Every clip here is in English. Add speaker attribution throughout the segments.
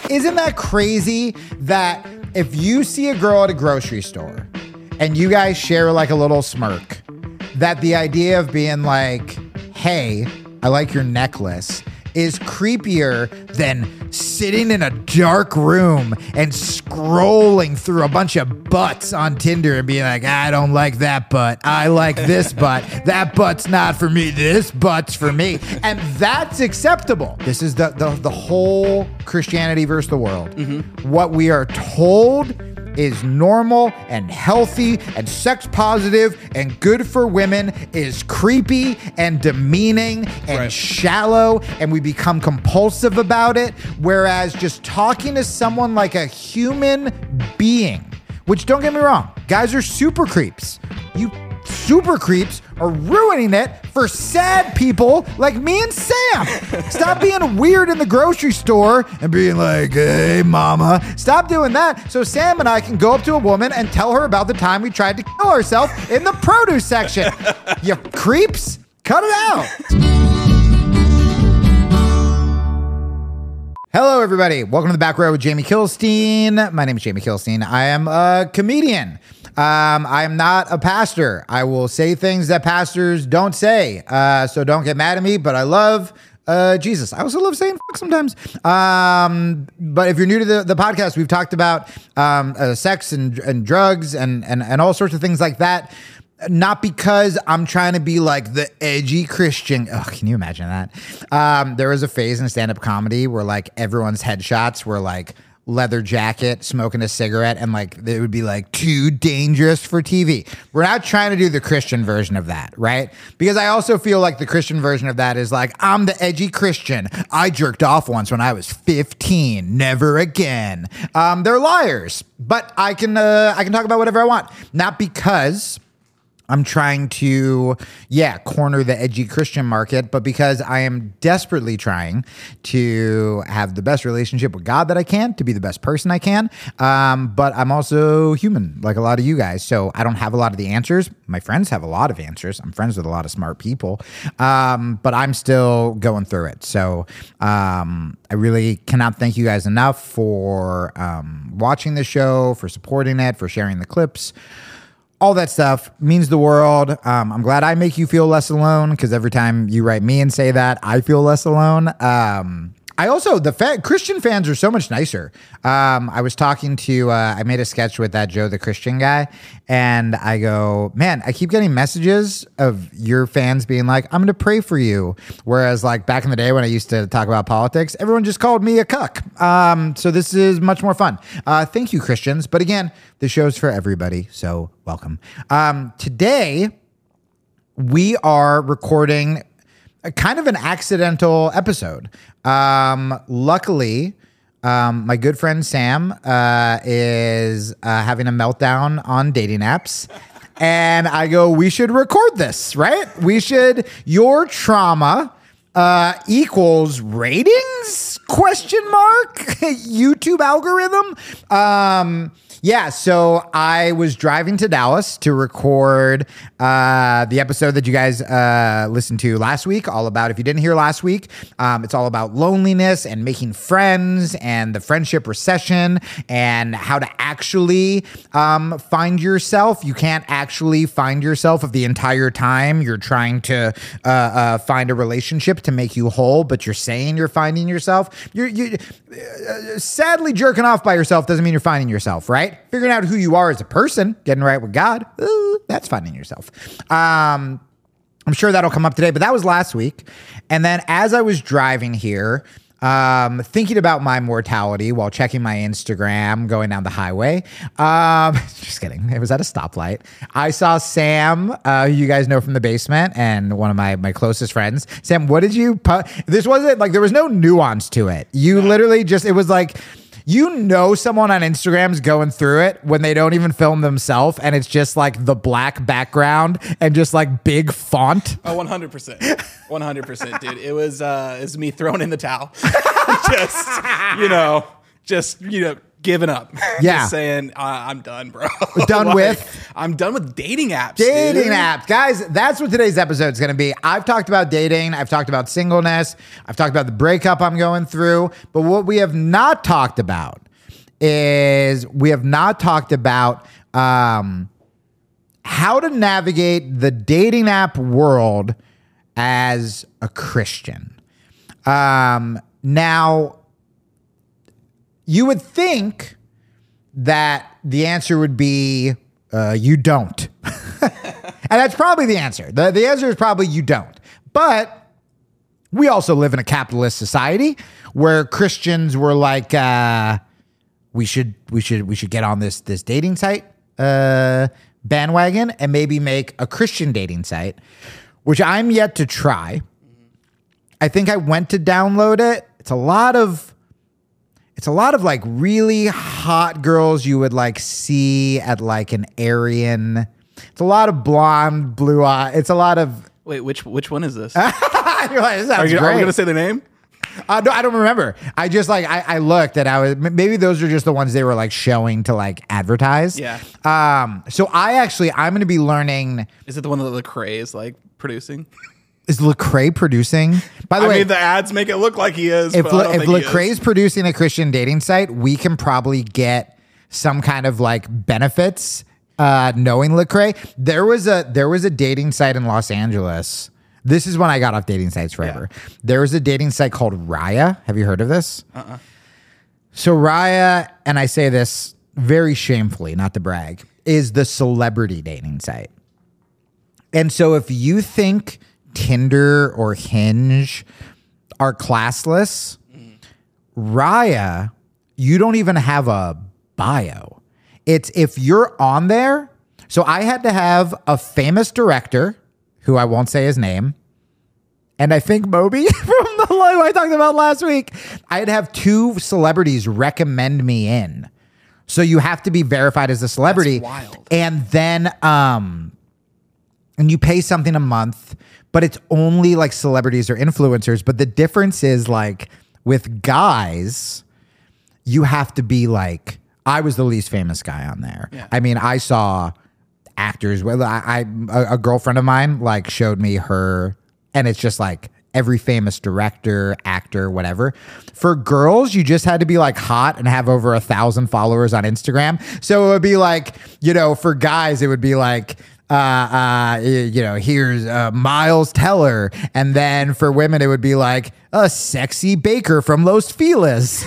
Speaker 1: Isn't that crazy that if you see a girl at a grocery store and you guys share like a little smirk, that the idea of being like, hey, I like your necklace is creepier than sitting in a dark room and scrolling through a bunch of butts on Tinder and being like, I don't like that butt. I like this butt. That butt's not for me. This butt's for me. And that's acceptable. This is the whole Christianity versus the world. Mm-hmm. What we are told is normal and healthy and sex positive and good for women is creepy and demeaning and shallow, and we become compulsive about it. Whereas just talking to someone like a human being, which don't get me wrong, guys are super creeps. You super creeps are ruining it for sad people like me and Sam. Stop being weird in the grocery store and being like, hey, mama. Stop doing that so Sam and I can go up to a woman and tell her about the time we tried to kill ourselves in the produce section. You creeps, cut it out. Hello, everybody. Welcome to the Back Row with Jamie Kilstein. My name is Jamie Kilstein. I am a comedian. I am not a pastor. I will say things that pastors don't say. So don't get mad at me, but I love Jesus. I also love saying fuck sometimes. But if you're new to the podcast, we've talked about sex and drugs and all sorts of things like that. Not because I'm trying to be like the edgy Christian. Oh, can you imagine that? There was a phase in stand-up comedy where like everyone's headshots were like leather jacket, smoking a cigarette, and like it would be like too dangerous for TV. We're not trying to do the Christian version of that, right? Because I also feel like the Christian version of that is like, I'm the edgy Christian. I jerked off once when I was 15. Never again. They're liars, but I can talk about whatever I want. Not because I'm trying to, corner the edgy Christian market, but because I am desperately trying to have the best relationship with God that I can, to be the best person I can. But I'm also human, like a lot of you guys. So I don't have a lot of the answers. My friends have a lot of answers. I'm friends with a lot of smart people. But I'm still going through it. So I really cannot thank you guys enough for watching the show, for supporting it, for sharing the clips. All that stuff means the world. I'm glad I make you feel less alone, because every time you write me and say that, I feel less alone. I also, Christian fans are so much nicer. I was talking to, I made a sketch with that Joe the Christian guy, and I go, man, I keep getting messages of your fans being like, I'm going to pray for you. Whereas like back in the day when I used to talk about politics, everyone just called me a cuck. So this is much more fun. Thank you, Christians. But again, the show's for everybody, so welcome. Today, we are recording kind of an accidental episode. Luckily, my good friend Sam is having a meltdown on dating apps. And I go, we should record this, right? Your trauma equals ratings? YouTube algorithm? So I was driving to Dallas to record the episode that you guys listened to last week, all about, if you didn't hear last week, it's all about loneliness and making friends and the friendship recession and how to actually find yourself. You can't actually find yourself if the entire time you're trying to find a relationship to make you whole, but you're saying you're finding yourself. You're sadly jerking off by yourself doesn't mean you're finding yourself, right? Figuring out who you are as a person, getting right with God, that's finding yourself. I'm sure that'll come up today, but that was last week. And then as I was driving here, thinking about my mortality while checking my Instagram going down the highway. Just kidding. It was at a stoplight. I saw Sam, who you guys know from the basement, and one of my closest friends. Sam, what did you put? This wasn't like, there was no nuance to it. You literally just, it was like, someone on Instagram's going through it when they don't even film themselves, and it's just like the black background and just like big font.
Speaker 2: Oh, 100%. 100%, dude. It was me throwing in the towel. just giving up.
Speaker 1: Yeah.
Speaker 2: Just saying, I'm done, bro.
Speaker 1: Done with?
Speaker 2: I'm done with dating apps.
Speaker 1: Dating
Speaker 2: dude.
Speaker 1: apps. Guys, that's what today's episode is going to be. I've talked about dating. I've talked about singleness. I've talked about the breakup I'm going through. But what we have not talked about is how to navigate the dating app world as a Christian. Now, you would think that the answer would be you don't. And that's probably the answer. The answer is probably you don't. But we also live in a capitalist society where Christians were like, we should get on this dating site bandwagon and maybe make a Christian dating site, which I'm yet to try. I think I went to download it. It's a lot of like really hot girls you would like see at like an Aryan. It's a lot of blonde, blue eye. It's a lot of.
Speaker 2: Wait, which one is this?
Speaker 1: You're like, this sounds
Speaker 2: Are you
Speaker 1: great.
Speaker 2: going to say their name?
Speaker 1: No, I don't remember. I just like I looked and I was maybe those are just the ones they were like showing to like advertise.
Speaker 2: Yeah.
Speaker 1: So I'm going to be learning.
Speaker 2: Is it the one that Lecrae is like producing?
Speaker 1: Is Lecrae producing? By the
Speaker 2: I
Speaker 1: way,
Speaker 2: mean, the ads make it look like he is.
Speaker 1: if
Speaker 2: but I don't think he is.
Speaker 1: Lecrae's producing a Christian dating site, we can probably get some kind of like benefits knowing Lecrae. There was a dating site in Los Angeles. This is when I got off dating sites forever. Yeah. There was a dating site called Raya. Have you heard of this? So Raya, and I say this very shamefully, not to brag, is the celebrity dating site. And so if you think Tinder or Hinge are classless, Raya, you don't even have a bio. It's if you're on there. So I had to have a famous director, who I won't say his name, and I think Moby from the live I talked about last week. I'd have 2 celebrities recommend me in. So you have to be verified as a celebrity.
Speaker 2: That's wild.
Speaker 1: And then and you pay something a month, but it's only like celebrities or influencers. But the difference is like with guys, you have to be like, I was the least famous guy on there. Yeah. I mean, I saw actors. Well, a girlfriend of mine like showed me her, and it's just like every famous director, actor, whatever. For girls, you just had to be like hot and have over 1,000 followers on Instagram. So it would be like, for guys, it would be like, here's Miles Teller, and then for women, it would be like a sexy baker from Los Feliz.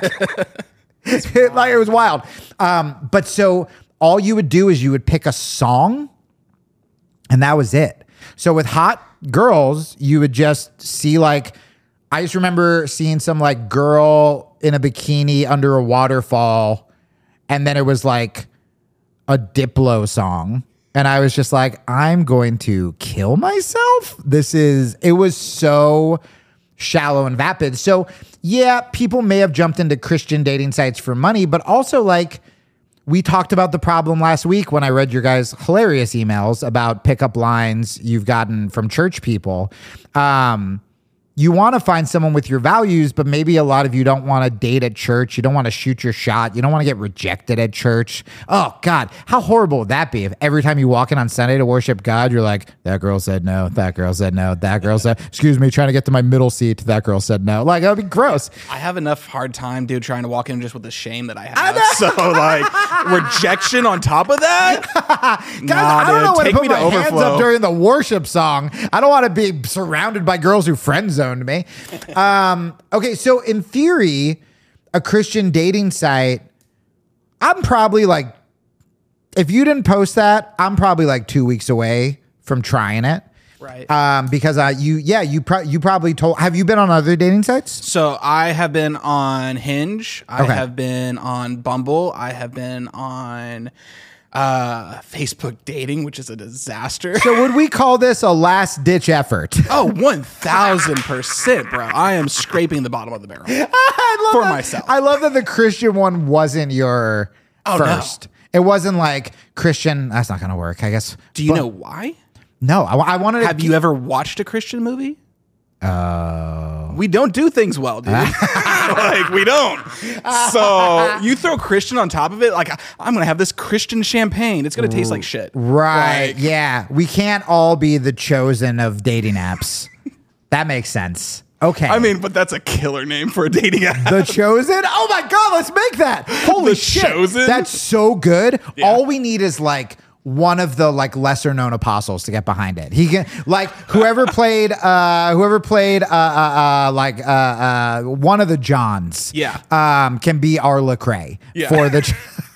Speaker 1: It was wild. But so all you would do is you would pick a song, and that was it. So with hot girls, you would just see like, I just remember seeing some like girl in a bikini under a waterfall, and then it was like a Diplo song. And I was just like, I'm going to kill myself. It was so shallow and vapid. So yeah, people may have jumped into Christian dating sites for money, but also like we talked about the problem last week when I read your guys' hilarious emails about pickup lines you've gotten from church people. You want to find someone with your values, but maybe a lot of you don't want to date at church. You don't want to shoot your shot. You don't want to get rejected at church. Oh, God, how horrible would that be if every time you walk in on Sunday to worship God, you're like, that girl said no, that girl said no, that girl said, excuse me, trying to get to my middle seat, that girl said no. Like, that would be gross.
Speaker 2: I have enough hard time, dude, trying to walk in just with the shame that I have. So, like, rejection on top of that?
Speaker 1: Guys, I don't know when to put my hands
Speaker 2: overflow
Speaker 1: up during the worship song. I don't want to be surrounded by girls who friend zoned me. Okay, so in theory, a Christian dating site, I'm probably like, if you didn't post that, I'm probably like 2 weeks away from trying it.
Speaker 2: Right.
Speaker 1: Because you probably told. Have you been on other dating sites?
Speaker 2: So I have been on Hinge. I have been on Bumble. I have been on Facebook dating, which is a disaster.
Speaker 1: So would we call this a last ditch effort?
Speaker 2: Oh, 1,000%, bro. I am scraping the bottom of the barrel for myself.
Speaker 1: I love that the Christian one wasn't your first. No. It wasn't like, Christian, that's not going to work, I guess.
Speaker 2: Do you know why?
Speaker 1: No, I wanted to.
Speaker 2: Have you ever watched a Christian movie? We don't do things well, dude. Like, we don't. So you throw Christian on top of it, like, I'm going to have this Christian champagne. It's going to taste like shit.
Speaker 1: Right.
Speaker 2: Like,
Speaker 1: yeah. We can't all be the chosen of dating apps. That makes sense. Okay.
Speaker 2: I mean, but that's a killer name for a dating app.
Speaker 1: The Chosen? Oh my God, let's make that. Holy
Speaker 2: The
Speaker 1: shit.
Speaker 2: Chosen?
Speaker 1: That's so good.
Speaker 2: Yeah.
Speaker 1: All we need is like one of the like lesser known apostles to get behind it. He can like whoever played one of the Johns.
Speaker 2: Yeah.
Speaker 1: Can be our Lecrae
Speaker 2: Yeah.
Speaker 1: for the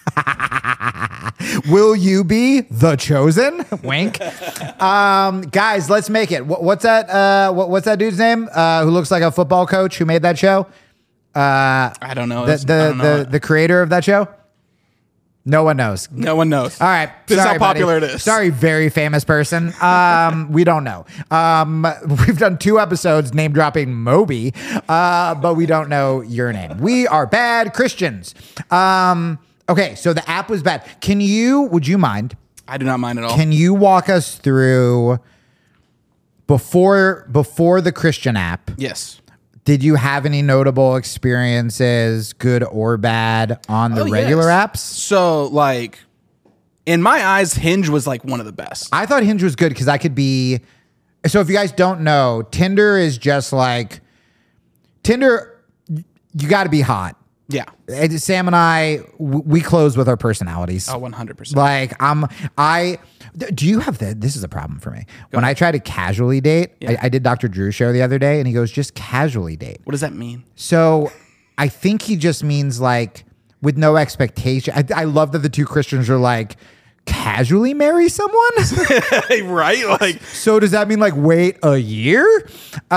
Speaker 1: Will you be the chosen? Wink. Guys, let's make it. What's that dude's name? Who looks like a football coach who made that show?
Speaker 2: I don't know.
Speaker 1: The creator of that show? No one knows.
Speaker 2: No one knows.
Speaker 1: All right.
Speaker 2: This
Speaker 1: Sorry,
Speaker 2: is how popular
Speaker 1: buddy.
Speaker 2: it is.
Speaker 1: Sorry, very famous person. We don't know. We've done 2 episodes name dropping Moby, but we don't know your name. We are bad Christians. Okay, so the app was bad. Would you mind?
Speaker 2: I do not mind at all.
Speaker 1: Can you walk us through before the Christian app?
Speaker 2: Yes.
Speaker 1: Did you have any notable experiences, good or bad, on the regular
Speaker 2: yes.
Speaker 1: apps?
Speaker 2: So, like, in my eyes, Hinge was like one of the best.
Speaker 1: I thought Hinge was good because I could be. So if you guys don't know, Tinder is just like Tinder. You got to be hot.
Speaker 2: Yeah.
Speaker 1: Sam and I, we close with our personalities.
Speaker 2: Oh, 100%.
Speaker 1: Like do you have that? This is a problem for me. When I try to casually date,
Speaker 2: Yeah.
Speaker 1: I did Dr. Drew's show the other day and he goes, just casually date.
Speaker 2: What does that mean?
Speaker 1: So I think he just means like with no expectation. I love that the 2 Christians are like, casually marry someone?
Speaker 2: Right? Like,
Speaker 1: So does that mean like wait a year?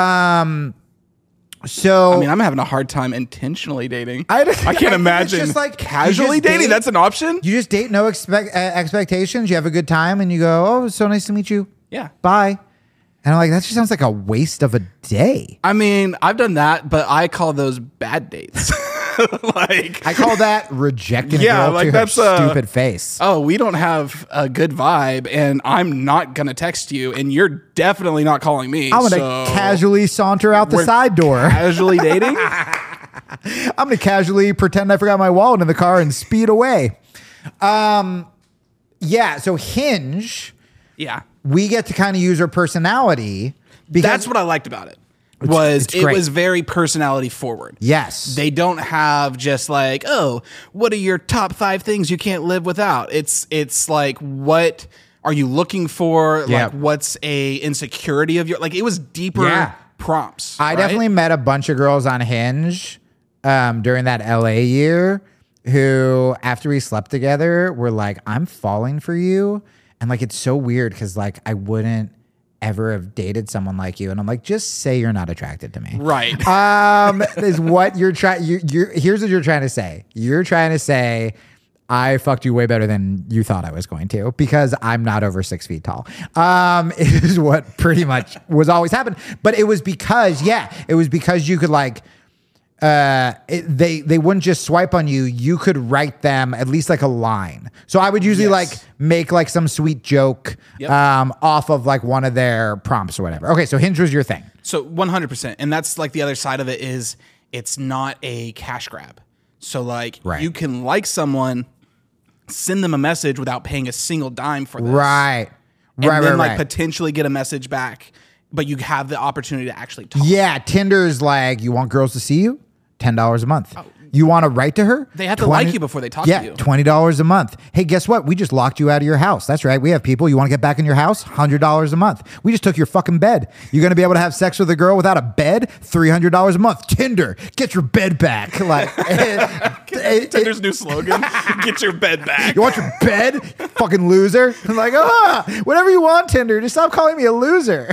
Speaker 1: So
Speaker 2: I mean, I'm having a hard time intentionally dating.
Speaker 1: I
Speaker 2: can't
Speaker 1: think
Speaker 2: imagine
Speaker 1: it's just like
Speaker 2: casually
Speaker 1: you just
Speaker 2: dating.
Speaker 1: date-
Speaker 2: That's an option.
Speaker 1: You just date, no expectations. You have a good time, and you go, "Oh, it's so nice to meet you.
Speaker 2: Yeah.
Speaker 1: Bye." And I'm like, that just sounds like a waste of a day.
Speaker 2: I mean, I've done that, but I call those bad dates. Like,
Speaker 1: I call that rejecting
Speaker 2: Yeah,
Speaker 1: a girl
Speaker 2: like
Speaker 1: to
Speaker 2: that's,
Speaker 1: her stupid face.
Speaker 2: oh, we don't have a good vibe, and I'm not gonna text you, and you're definitely not calling me.
Speaker 1: I'm gonna
Speaker 2: so
Speaker 1: casually saunter out the
Speaker 2: we're
Speaker 1: side door.
Speaker 2: Casually dating.
Speaker 1: I'm gonna casually pretend I forgot my wallet in the car and speed away. Yeah. So Hinge,
Speaker 2: Yeah.
Speaker 1: we get to kind of use our personality because
Speaker 2: That's what I liked about it. It
Speaker 1: great.
Speaker 2: was very personality forward.
Speaker 1: Yes.
Speaker 2: They don't have just like, oh, what are your top 5 things you can't live without? It's like, what are you looking for?
Speaker 1: Yeah.
Speaker 2: Like, what's a insecurity of your, like, it was deeper
Speaker 1: Yeah.
Speaker 2: prompts.
Speaker 1: I
Speaker 2: right?
Speaker 1: definitely met a bunch of girls on Hinge during that LA year who, after we slept together, were like, I'm falling for you. And like, it's so weird because like, I wouldn't ever have dated someone like you. And I'm like, just say you're not attracted to me.
Speaker 2: Right.
Speaker 1: Is what you're trying. Here's what you're trying to say. You're trying to say, I fucked you way better than you thought I was going to because I'm not over 6 feet tall. It is what pretty much was always happening. But it was because you could like, they wouldn't just swipe on you. You could write them at least like a line. So I would usually
Speaker 2: Yes.
Speaker 1: like make like some sweet joke
Speaker 2: Yep.
Speaker 1: off of like one of their prompts or whatever. Okay, so Hinge was your thing.
Speaker 2: So 100%. And that's like the other side of it is it's not a cash grab. So like
Speaker 1: Right.
Speaker 2: you can like someone, send them a message without paying a single dime for this.
Speaker 1: Right.
Speaker 2: And
Speaker 1: Right,
Speaker 2: then
Speaker 1: right,
Speaker 2: like
Speaker 1: right.
Speaker 2: potentially get a message back, but you have the opportunity to actually talk.
Speaker 1: Yeah, Tinder's like, you want girls to see you? $10 a month. You want to write to her?
Speaker 2: They have to like you before they talk
Speaker 1: yeah,
Speaker 2: to you.
Speaker 1: $20 a month. Hey, guess what? We just locked you out of your house. That's right. We have people. You want to get back in your house? $100 a month. We just took your fucking bed. You're going to be able to have sex with a girl without a bed? $300 a month. Tinder, get your bed back. Like,
Speaker 2: Tinder's new slogan: "Get your bed back."
Speaker 1: you want your bed? You fucking loser. I'm like, whatever you want, Tinder. Just stop calling me a loser.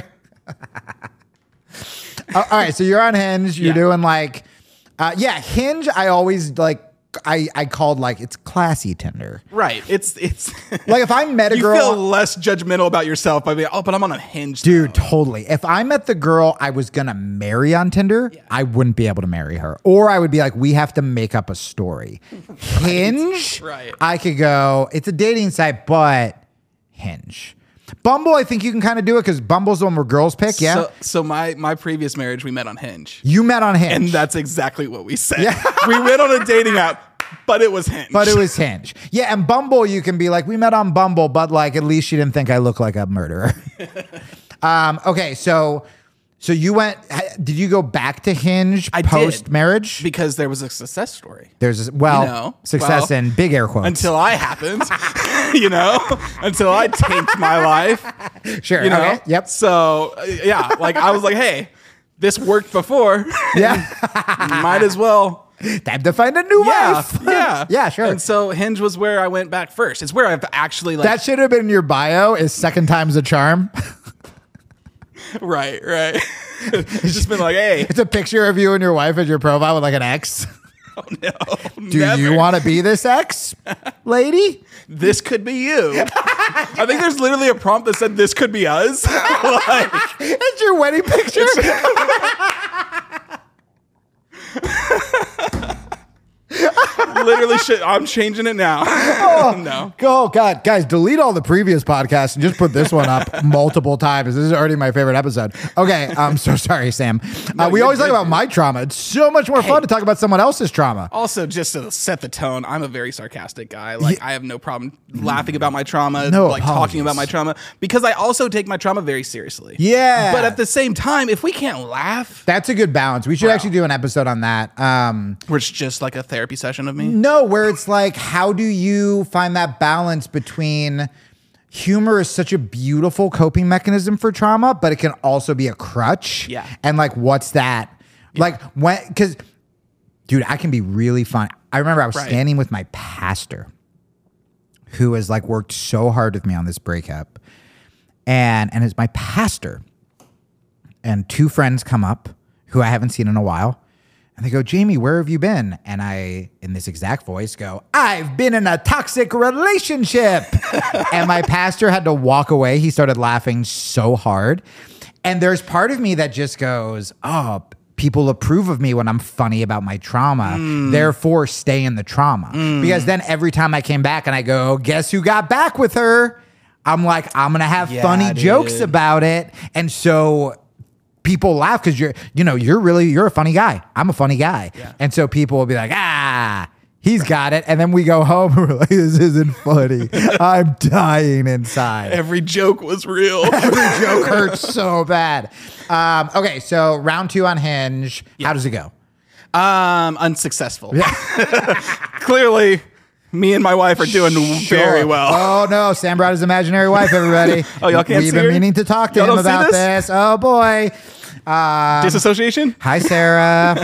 Speaker 1: All right. So you're on Hinge. You're
Speaker 2: Yeah.
Speaker 1: doing like, Hinge. I always like, I called like, it's classy Tinder.
Speaker 2: Right. It's
Speaker 1: Like if I met a
Speaker 2: you
Speaker 1: girl,
Speaker 2: feel less judgmental about yourself by being, oh, but I'm on a Hinge.
Speaker 1: dude,
Speaker 2: now."
Speaker 1: totally. If I met the girl I was gonna marry on Tinder, I wouldn't be able to marry her, or I would be like, we have to make up a story. Hinge,
Speaker 2: Right.
Speaker 1: I could go. It's a dating site, but Hinge. Bumble, I think you can kind of do it because Bumble's the one where girls pick. Yeah.
Speaker 2: So my previous marriage, we met on Hinge.
Speaker 1: You met on Hinge.
Speaker 2: And that's exactly what we said. Yeah. We went on a dating app, but it was Hinge.
Speaker 1: Yeah, and Bumble, you can be like, we met on Bumble, but like at least she didn't think I look like a murderer. Okay, so you went. Did you go back to Hinge post marriage?
Speaker 2: Because there was a success story.
Speaker 1: There's success in big air quotes
Speaker 2: until I happened. Until I tanked my life.
Speaker 1: Sure. Okay. Yep.
Speaker 2: So yeah, like I was like, hey, this worked before.
Speaker 1: Yeah.
Speaker 2: Might as well.
Speaker 1: Time to find a new wife.
Speaker 2: Yeah.
Speaker 1: Yeah, sure.
Speaker 2: And so Hinge was where I went back first. It's where I've actually like.
Speaker 1: That should have been in your bio. Is second time's a charm.
Speaker 2: Right. It's just been like, hey.
Speaker 1: It's a picture of you and your wife as your profile with like an X.
Speaker 2: Oh, no.
Speaker 1: Do you want to be this ex lady?
Speaker 2: This could be you. I think there's literally a prompt that said, this could be us. Like,
Speaker 1: it's your wedding picture?
Speaker 2: Literally shit. I'm changing it now. No.
Speaker 1: Oh, God. Guys, delete all the previous podcasts and just put this one up multiple times. This is already my favorite episode. Okay. I'm so sorry, Sam. We always talk about my trauma. It's so much more fun to talk about someone else's trauma.
Speaker 2: Also, just to set the tone, I'm a very sarcastic guy. Like, I have no problem laughing about my trauma, talking about my trauma, because I also take my trauma very seriously.
Speaker 1: Yeah.
Speaker 2: But at the same time, if we can't laugh.
Speaker 1: That's a good balance. We should actually do an episode on that.
Speaker 2: Where it's just like a therapy session of me?
Speaker 1: No, where it's like, how do you find that balance between humor is such a beautiful coping mechanism for trauma, but it can also be a crutch.
Speaker 2: Yeah.
Speaker 1: And like, what's that? Yeah. Like when, because dude, I can be really fun. I remember I was standing with my pastor who has like worked so hard with me on this breakup, and it's my pastor and two friends come up who I haven't seen in a while. And they go, Jamie, where have you been? And I, in this exact voice, go, I've been in a toxic relationship. And my pastor had to walk away. He started laughing so hard. And there's part of me that just goes, oh, people approve of me when I'm funny about my trauma. Therefore, stay in the trauma. Because then every time I came back and I go, guess who got back with her? I'm like, I'm going to have funny jokes about it. And so people laugh because you're a funny guy. I'm a funny guy. Yeah. And so people will be like, he's got it. And then we go home and we're like, this isn't funny. I'm dying inside.
Speaker 2: Every joke was real.
Speaker 1: Every joke hurts so bad. Okay, so round 2 on Hinge. Yeah. How does it go?
Speaker 2: Unsuccessful. Yeah. Clearly, me and my wife are doing very well.
Speaker 1: Oh, no. Sam brought his imaginary wife, everybody.
Speaker 2: Oh, y'all can't see her?
Speaker 1: We've been meaning to talk to him about this. Oh, boy.
Speaker 2: Disassociation?
Speaker 1: Hi, Sarah.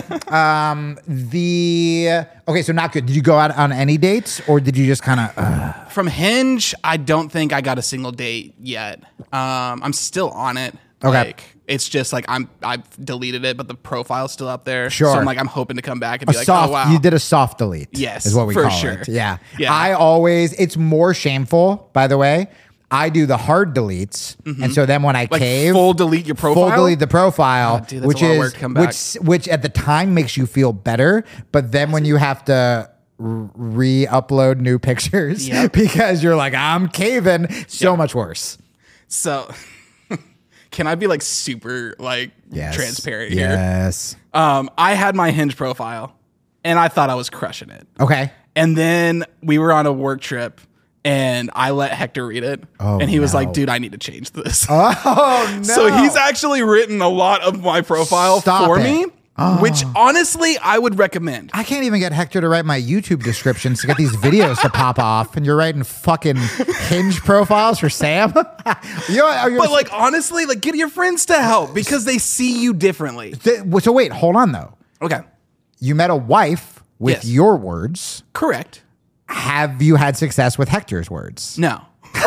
Speaker 1: Okay, so not good. Did you go out on any dates, or did you just kind of...
Speaker 2: From Hinge, I don't think I got a single date yet. I'm still on it.
Speaker 1: Okay.
Speaker 2: Like, it's just like I've deleted it, but the profile's still up there.
Speaker 1: Sure.
Speaker 2: So I'm like, I'm hoping to come back and be like, oh, wow.
Speaker 1: You did a soft delete.
Speaker 2: Yes,
Speaker 1: is what we call it. Yeah. It's more shameful, by the way. I do the hard deletes, and so then when I cave,
Speaker 2: full delete your profile,
Speaker 1: full delete the profile,
Speaker 2: dude, which is
Speaker 1: which at the time makes you feel better, but then when you have to re-upload new pictures because you're like, I'm caving, so much worse.
Speaker 2: So, can I be like super like transparent here?
Speaker 1: Yes.
Speaker 2: I had my Hinge profile, and I thought I was crushing it.
Speaker 1: Okay.
Speaker 2: And then we were on a work trip. And I let Hector read it. And he was like, dude, I need to change this.
Speaker 1: Oh, no.
Speaker 2: So he's actually written a lot of my profile for me, which honestly, I would recommend.
Speaker 1: I can't even get Hector to write my YouTube descriptions to get these videos to pop off. And you're writing fucking Hinge profiles for Sam?
Speaker 2: But like, honestly, like get your friends to help because they see you differently.
Speaker 1: So wait, hold on though.
Speaker 2: Okay.
Speaker 1: You met a wife with your words.
Speaker 2: Correct.
Speaker 1: Have you had success with Hector's words?
Speaker 2: No. But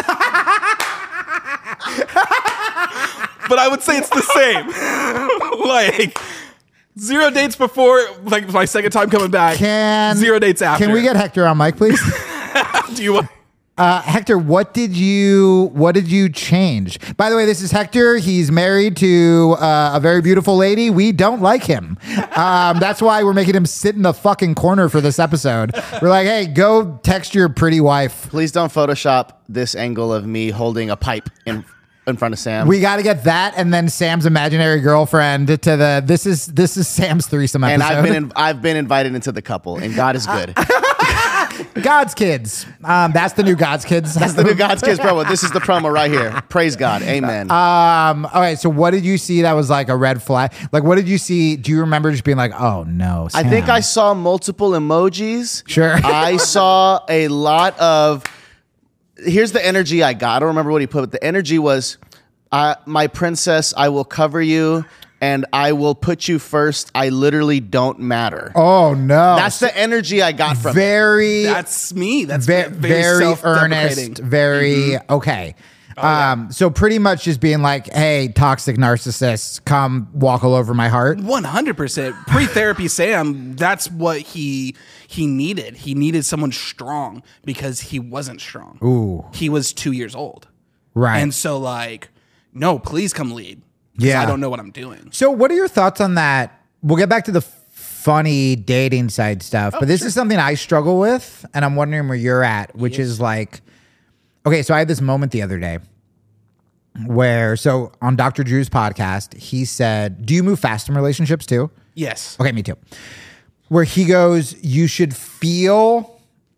Speaker 2: I would say it's the same. Like 0 dates before, like my second time coming back. 0 dates after.
Speaker 1: Can we get Hector on mic, please?
Speaker 2: Do you want?
Speaker 1: Hector, what did you change? By the way, this is Hector. He's married to a very beautiful lady. We don't like him. That's why we're making him sit in the fucking corner for this episode. We're like, hey, go text your pretty wife.
Speaker 3: Please don't Photoshop this angle of me holding a pipe in front of Sam.
Speaker 1: We got to get that and then Sam's imaginary girlfriend to the. This is Sam's threesome episode.
Speaker 3: And I've been invited into the couple, and God is good.
Speaker 1: God's Kids. That's the new God's Kids.
Speaker 3: That's the new God's Kids promo. This is the promo right here. Praise God. Amen.
Speaker 1: Okay, so what did you see that was like a red flag? Like, what did you see? Do you remember just being like, oh no, Sam?
Speaker 3: I think I saw multiple emojis.
Speaker 1: Sure.
Speaker 3: I saw a lot of. Here's the energy I got. I don't remember what he put, but the energy was, my princess, I will cover you. And I will put you first. I literally don't matter.
Speaker 1: Oh no!
Speaker 3: That's the energy I got from
Speaker 1: very.
Speaker 2: That's me. That's
Speaker 1: very earnest. Very okay. So pretty much just being like, "Hey, toxic narcissists, come walk all over my heart."
Speaker 2: 100%. Pre-therapy Sam. That's what he needed. He needed someone strong because he wasn't strong.
Speaker 1: Ooh.
Speaker 2: He was 2 years old.
Speaker 1: Right.
Speaker 2: And so like, no, please come lead.
Speaker 1: Yeah.
Speaker 2: I don't know what I'm doing.
Speaker 1: So what are your thoughts on that? We'll get back to the funny dating side stuff, but this is something I struggle with, and I'm wondering where you're at, which is like, okay, so I had this moment the other day where, so on Dr. Drew's podcast, he said, do you move fast in relationships too?
Speaker 2: Yes.
Speaker 1: Okay, me too. Where he goes, you should feel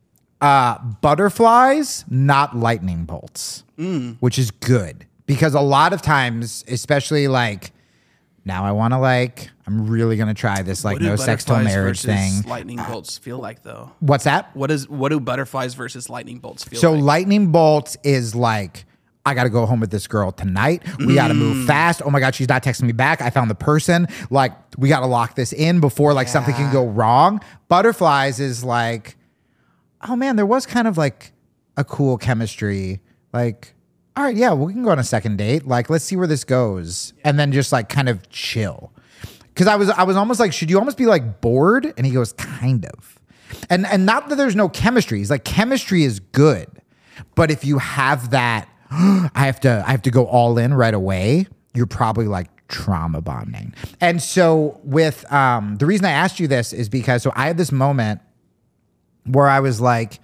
Speaker 1: butterflies, not lightning bolts, which is good. Because a lot of times, especially like now I'm really going to try this like no sex till marriage thing.
Speaker 2: Lightning bolts feel like though?
Speaker 1: What's that?
Speaker 2: What do butterflies versus lightning bolts feel
Speaker 1: So
Speaker 2: like?
Speaker 1: lightning bolts is like, I got to go home with this girl tonight. We got to move fast. Oh my God, she's not texting me back. I found the person. Like, we got to lock this in before like something can go wrong. Butterflies is like, oh man, there was kind of like a cool chemistry. Like, all right, yeah, we can go on a second date. Like, let's see where this goes. And then just like kind of chill. Because I was almost like, should you almost be like bored? And he goes, kind of. And not that there's no chemistry. He's like, chemistry is good. But if you have that, I have to go all in right away, you're probably like trauma bonding. And so with the reason I asked you this is because so I had this moment where I was like,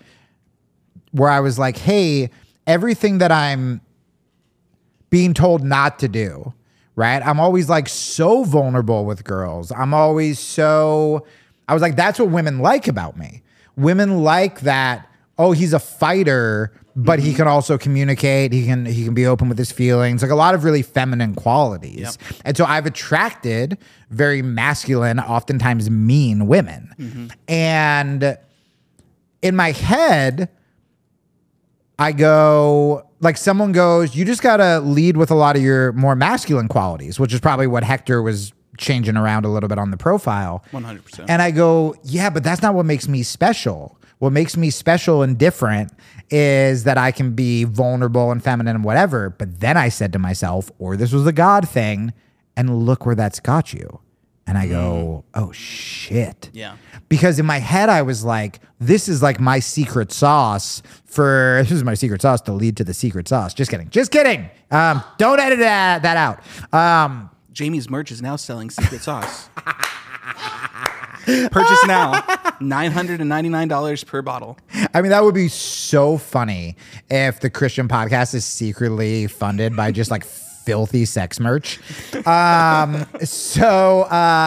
Speaker 1: hey, everything that I'm being told not to do, right? I'm always like so vulnerable with girls. I was like, that's what women like about me. Women like that, oh, he's a fighter, but he can also communicate. He can be open with his feelings, like a lot of really feminine qualities. Yep. And so I've attracted very masculine, oftentimes mean women. And in my head, I go, like someone goes, you just got to lead with a lot of your more masculine qualities, which is probably what Hector was changing around a little bit on the profile.
Speaker 2: 100%.
Speaker 1: And I go, yeah, but that's not what makes me special. What makes me special and different is that I can be vulnerable and feminine and whatever. But then I said to myself, or this was a God thing, and look where that's got you. And I go, oh shit.
Speaker 2: Yeah.
Speaker 1: Because in my head, I was like, this is like my secret sauce this is my secret sauce to lead to the secret sauce. Just kidding. Don't edit that out.
Speaker 2: Jamie's merch is now selling secret sauce. Purchase now, $999 per bottle.
Speaker 1: I mean, that would be so funny if the Christian podcast is secretly funded by just like filthy sex merch. So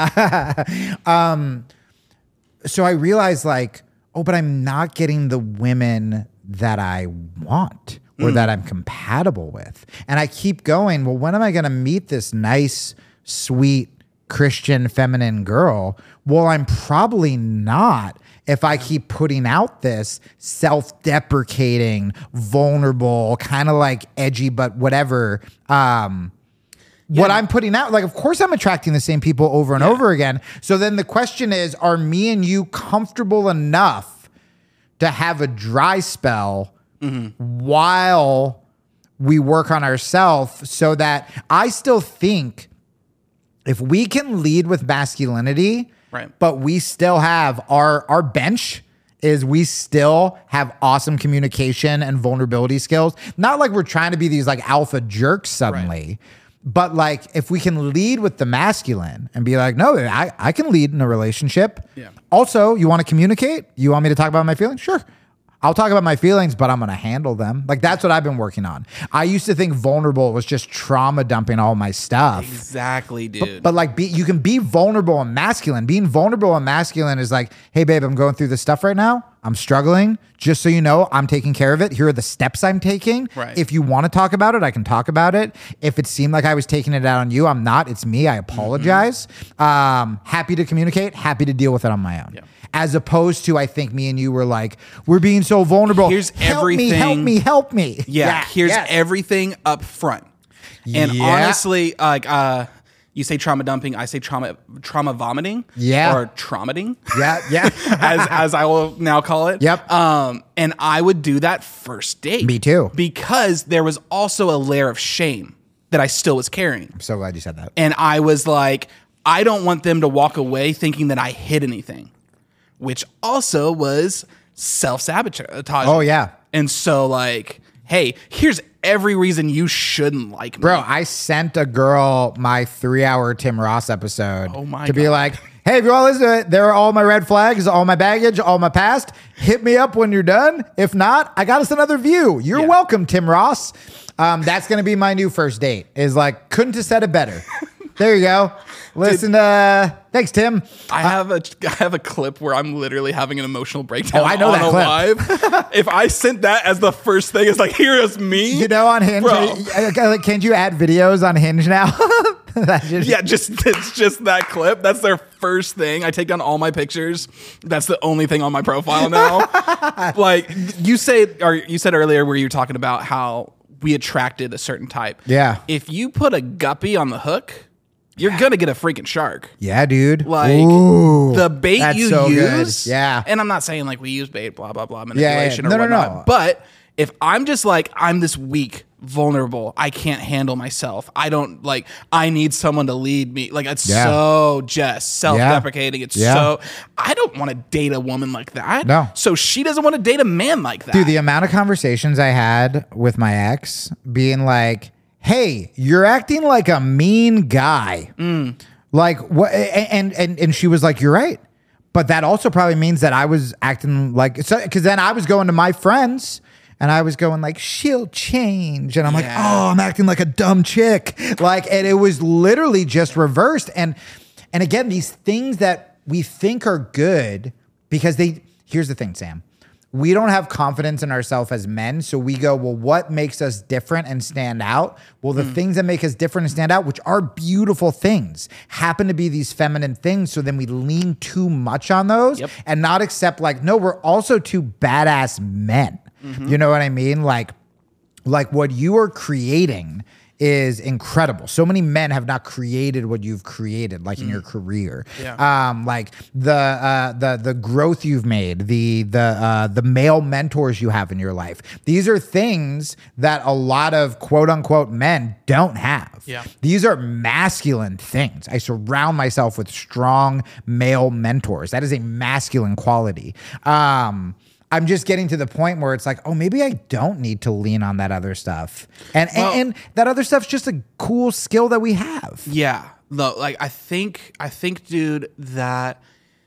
Speaker 1: I realized like, oh, but I'm not getting the women that I want or that I'm compatible with. And I keep going, well, when am I going to meet this nice, sweet, Christian, feminine girl? Well, I'm probably not if I keep putting out this self-deprecating, vulnerable, kind of like edgy, but whatever, what I'm putting out. Like, of course I'm attracting the same people over and over again. So then the question is, are me and you comfortable enough to have a dry spell while we work on ourselves, so that I still think if we can lead with masculinity,
Speaker 2: right,
Speaker 1: but we still have our bench is we still have awesome communication and vulnerability skills. Not like we're trying to be these like alpha jerks suddenly, but like if we can lead with the masculine and be like, no, I can lead in a relationship.
Speaker 2: Yeah.
Speaker 1: Also, you want to communicate? You want me to talk about my feelings? Sure. I'll talk about my feelings, but I'm going to handle them. Like that's what I've been working on. I used to think vulnerable was just trauma dumping all my stuff.
Speaker 2: Exactly, dude.
Speaker 1: But like you can be vulnerable and masculine. Being vulnerable and masculine is like, hey babe, I'm going through this stuff right now. I'm struggling. Just so you know, I'm taking care of it. Here are the steps I'm taking.
Speaker 2: Right.
Speaker 1: If you want to talk about it, I can talk about it. If it seemed like I was taking it out on you, I'm not. It's me. I apologize. Happy to communicate. Happy to deal with it on my own. Yeah. As opposed to, I think me and you were like, we're being so vulnerable.
Speaker 2: Here's
Speaker 1: help
Speaker 2: everything.
Speaker 1: Help me.
Speaker 2: Yeah. Here's everything up front. And honestly, like you say trauma dumping, I say trauma vomiting.
Speaker 1: Yeah.
Speaker 2: Or traumating.
Speaker 1: Yeah.
Speaker 2: as I will now call it.
Speaker 1: Yep.
Speaker 2: And I would do that first date.
Speaker 1: Me too.
Speaker 2: Because there was also a layer of shame that I still was carrying.
Speaker 1: I'm so glad you said that.
Speaker 2: And I was like, I don't want them to walk away thinking that I hid anything, which also was self-sabotage.
Speaker 1: Oh, yeah.
Speaker 2: And so like, hey, here's every reason you shouldn't like me.
Speaker 1: Bro, I sent a girl my 3-hour Tim Ross episode to be like, hey, if you want to listen to it, there are all my red flags, all my baggage, all my past. Hit me up when you're done. If not, I got us another view. You're welcome, Tim Ross. That's going to be my new first date is like, couldn't have said it better. There you go. Listen, thanks, Tim.
Speaker 2: I have a clip where I'm literally having an emotional breakdown.
Speaker 1: Oh, I know that clip.
Speaker 2: Live. If I sent that as the first thing, it's like, here's me.
Speaker 1: You know, on Hinge, can't you add videos on Hinge now?
Speaker 2: Yeah, it's just that clip. That's their first thing. I take down all my pictures. That's the only thing on my profile now. Like you said earlier, where you were talking about how we attracted a certain type.
Speaker 1: Yeah.
Speaker 2: If you put a guppy on the hook, you're gonna get a freaking shark.
Speaker 1: Yeah, dude.
Speaker 2: Like the bait you use.
Speaker 1: Good. Yeah.
Speaker 2: And I'm not saying like we use bait, blah, blah, blah, manipulation or whatnot.
Speaker 1: No.
Speaker 2: But if I'm just like, I'm this weak, vulnerable, I can't handle myself. I need someone to lead me. Like it's so just self-deprecating. It's so, I don't want to date a woman like that.
Speaker 1: No.
Speaker 2: So she doesn't want to date a man like that.
Speaker 1: Dude, the amount of conversations I had with my ex being like, hey, you're acting like a mean guy. Like what? And she was like, you're right. But that also probably means that I was acting like, because then I was going to my friends and I was going like, she'll change. And I'm like, oh, I'm acting like a dumb chick. Like, and it was literally just reversed. And again, these things that we think are good because here's the thing, Sam. We don't have confidence in ourselves as men. So we go, well, what makes us different and stand out? Well, the things that make us different and stand out, which are beautiful things, happen to be these feminine things. So then we lean too much on those and not accept like, no, we're also two badass men. You know what I mean? Like what you are creating is incredible. So many men have not created what you've created, like in your career. Like the growth you've made, the male mentors you have in your life. These are things that a lot of quote unquote men don't have. These are masculine things. I surround myself with strong male mentors. That is a masculine quality. I'm just getting to the point where it's like, oh, maybe I don't need to lean on that other stuff. And that other stuff's just a cool skill that we have.
Speaker 2: Yeah. No, like I think, dude, that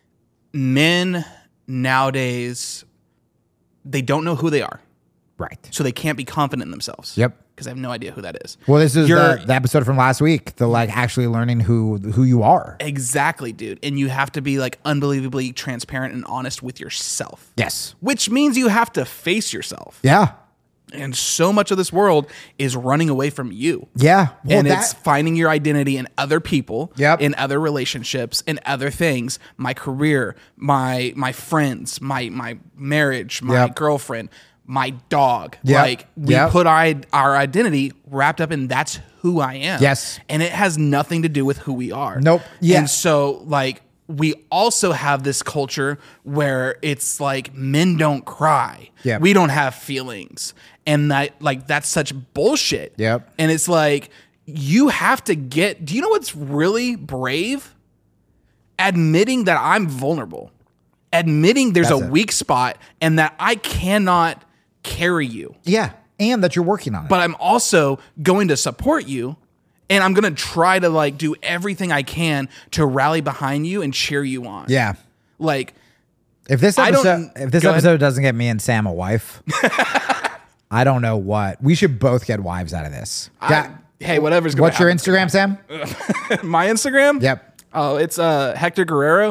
Speaker 2: men nowadays, they don't know who they are.
Speaker 1: Right.
Speaker 2: So they can't be confident in themselves.
Speaker 1: Yep.
Speaker 2: Because I have no idea who that is.
Speaker 1: Well, this is the episode from last week, the like actually learning who you are.
Speaker 2: Exactly, dude. And you have to be like unbelievably transparent and honest with yourself.
Speaker 1: Yes.
Speaker 2: Which means you have to face yourself.
Speaker 1: Yeah.
Speaker 2: And so much of this world is running away from you.
Speaker 1: Yeah.
Speaker 2: Well, and it's finding your identity in other people, in other relationships, in other things. My career, my friends, my marriage, my girlfriend, my dog. Like we put our identity wrapped up in that's who I am.
Speaker 1: Yes.
Speaker 2: And it has nothing to do with who we are.
Speaker 1: Nope. Yeah.
Speaker 2: And so like we also have this culture where it's like men don't cry.
Speaker 1: Yep.
Speaker 2: We don't have feelings. And that's such bullshit.
Speaker 1: Yep.
Speaker 2: And it's like you have to do you know what's really brave? Admitting that I'm vulnerable. admitting there's a weak spot and that I cannot carry you.
Speaker 1: Yeah. And that you're working on it.
Speaker 2: But I'm also going to support you, and I'm going to try to like do everything I can to rally behind you and cheer you on.
Speaker 1: Yeah.
Speaker 2: Like,
Speaker 1: if this episode doesn't get me and Sam a wife, I don't know what. We should both get wives out of this.
Speaker 2: Hey, whatever's going
Speaker 1: to What's your Instagram, Sam?
Speaker 2: My Instagram?
Speaker 1: Yep.
Speaker 2: Oh, it's Hector Guerrero.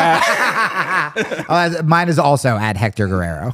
Speaker 1: Mine is also at Hector Guerrero.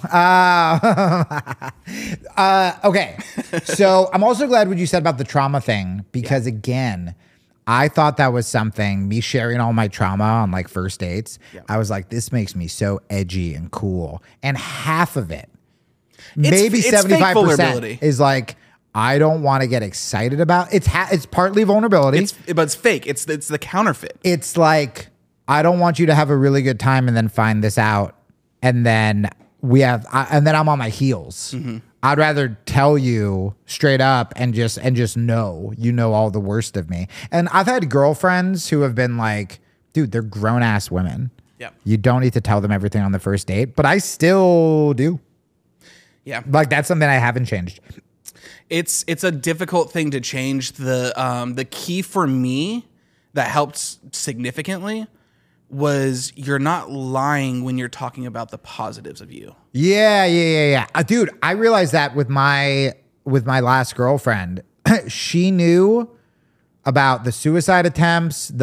Speaker 1: Okay. So I'm also glad what you said about the trauma thing, because again, I thought that was something, me sharing all my trauma on like first dates. Yeah. I was like, this makes me so edgy and cool. And half of it, maybe 75% is like, I don't want to get excited about it's partly vulnerability,
Speaker 2: but it's fake. It's the counterfeit.
Speaker 1: It's like, I don't want you to have a really good time and then find this out, and then and then I'm on my heels. Mm-hmm. I'd rather tell you straight up and just know all the worst of me. And I've had girlfriends who have been like, dude, they're grown ass women.
Speaker 2: Yeah, you
Speaker 1: don't need to tell them everything on the first date, but I still do.
Speaker 2: Yeah,
Speaker 1: like that's something I haven't changed.
Speaker 2: It's a difficult thing to change. The key for me that helped significantly was you're not lying when you're talking about the positives of you.
Speaker 1: Yeah. Dude, I realized that with my last girlfriend. She knew about the suicide attempts,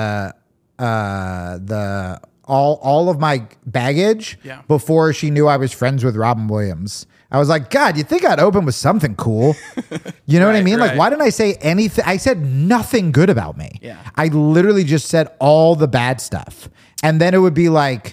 Speaker 1: all of my baggage before she knew I was friends with Robin Williams. I was like, God, you'd think I'd open with something cool. You know what I mean? Like, why didn't I say anything? I said nothing good about me.
Speaker 2: Yeah.
Speaker 1: I literally just said all the bad stuff. And then it would be like,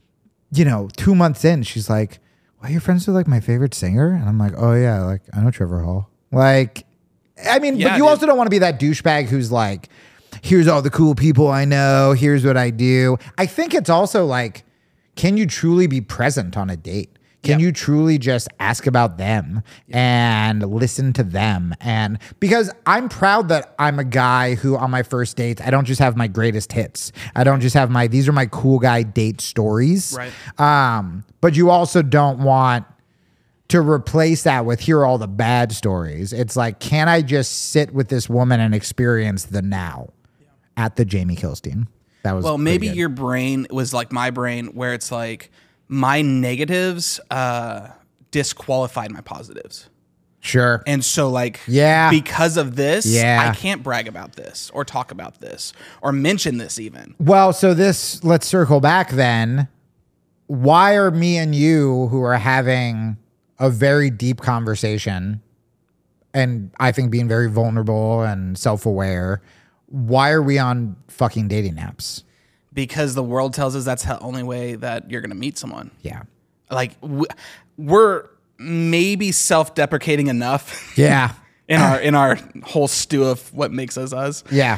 Speaker 1: 2 months in, she's like, well, you're friends with like my favorite singer? And I'm like, oh yeah, like I know Trevor Hall. Like, I mean, but you also don't want to be that douchebag who's like, here's all the cool people I know. Here's what I do. I think it's also like, can you truly be present on a date? Can you truly just ask about them and listen to them? And because I'm proud that I'm a guy who on my first dates, I don't just have my greatest hits. I don't just have these are my cool guy date stories.
Speaker 2: Right.
Speaker 1: But you also don't want to replace that with here are all the bad stories. It's like, can I just sit with this woman and experience the now at the Jamie Kilstein? That was
Speaker 2: maybe your brain was like my brain, where it's like, my negatives disqualified my positives.
Speaker 1: Sure.
Speaker 2: And so because of this, I can't brag about this or talk about this or mention this even.
Speaker 1: Well, so let's circle back then. Why are me and you, who are having a very deep conversation and I think being very vulnerable and self-aware, why are we on fucking dating apps?
Speaker 2: Because the world tells us that's the only way that you're going to meet someone.
Speaker 1: Yeah.
Speaker 2: Like we're maybe self-deprecating enough.
Speaker 1: Yeah.
Speaker 2: in our whole stew of what makes us us.
Speaker 1: Yeah.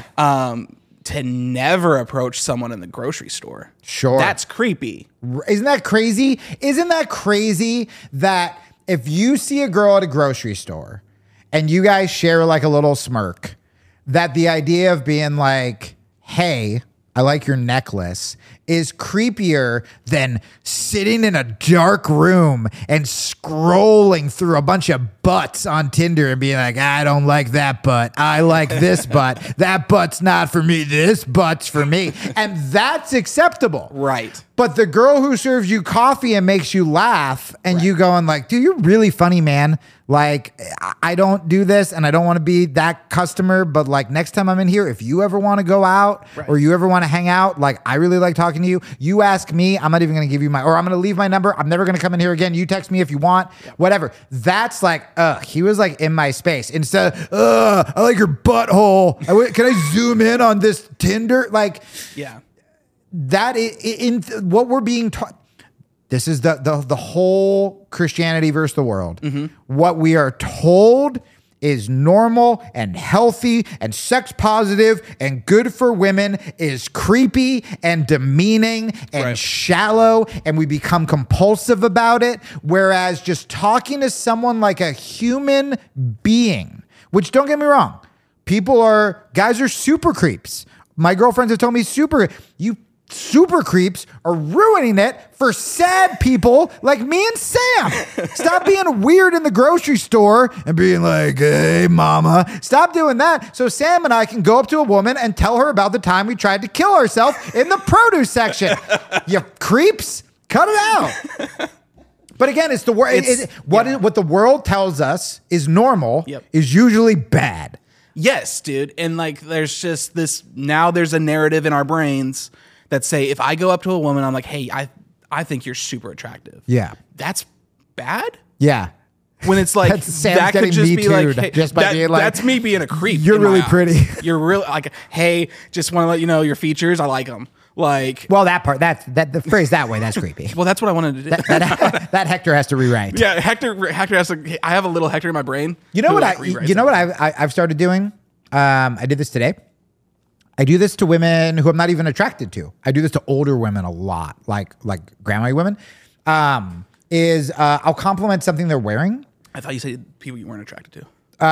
Speaker 2: To never approach someone in the grocery store.
Speaker 1: Sure.
Speaker 2: That's creepy.
Speaker 1: Isn't that crazy? Isn't that crazy that if you see a girl at a grocery store and you guys share like a little smirk, that the idea of being like, hey, I like your necklace, is creepier than sitting in a dark room and scrolling through a bunch of butts on Tinder and being like, I don't like that butt. I like this butt. That butt's not for me. This butt's for me. And that's acceptable.
Speaker 2: Right.
Speaker 1: But the girl who serves you coffee and makes you laugh and you going like, dude, you're really funny, man. Like, I don't do this and I don't want to be that customer, but like next time I'm in here, if you ever want to go out or you ever want to hang out, like I really like talking to you. You ask me, I'm not even going to give you or I'm going to leave my number. I'm never going to come in here again. You text me if you want, whatever. That's like, he was like in my space instead of, I like your butthole. Can I zoom in on this Tinder? Like, that in what we're being taught. This is the whole Christianity versus the world. Mm-hmm. What we are told is normal and healthy and sex positive and good for women is creepy and demeaning and shallow, and we become compulsive about it. Whereas just talking to someone like a human being, which don't get me wrong, guys are super creeps. My girlfriends have told me you super creeps are ruining it for sad people like me and Sam. Stop being weird in the grocery store and being like, hey, mama. Stop doing that so Sam and I can go up to a woman and tell her about the time we tried to kill ourselves in the produce section. You creeps, cut it out. But again, it's the world. What the world tells us is normal is usually bad.
Speaker 2: Yes, dude. And like, there's just this, now there's a narrative in our brains that say, if I go up to a woman, I'm like, hey, I think you're super attractive.
Speaker 1: Yeah.
Speaker 2: That's bad?
Speaker 1: Yeah.
Speaker 2: When it's like, that could just be like, hey,
Speaker 1: just by being like,
Speaker 2: that's me being a creep.
Speaker 1: You're really pretty.
Speaker 2: You're really like, hey, just want to let you know your features. I like them. Like,
Speaker 1: well, that part, that the phrase that way, that's creepy.
Speaker 2: Well, that's what I wanted to do.
Speaker 1: That Hector has to rewrite.
Speaker 2: Yeah, Hector has to. I have a little Hector in my brain.
Speaker 1: You know what I've started doing? I did this today. I do this to women who I'm not even attracted to. I do this to older women a lot, like grandma women. I'll compliment something they're wearing.
Speaker 2: I thought you said people you weren't attracted to.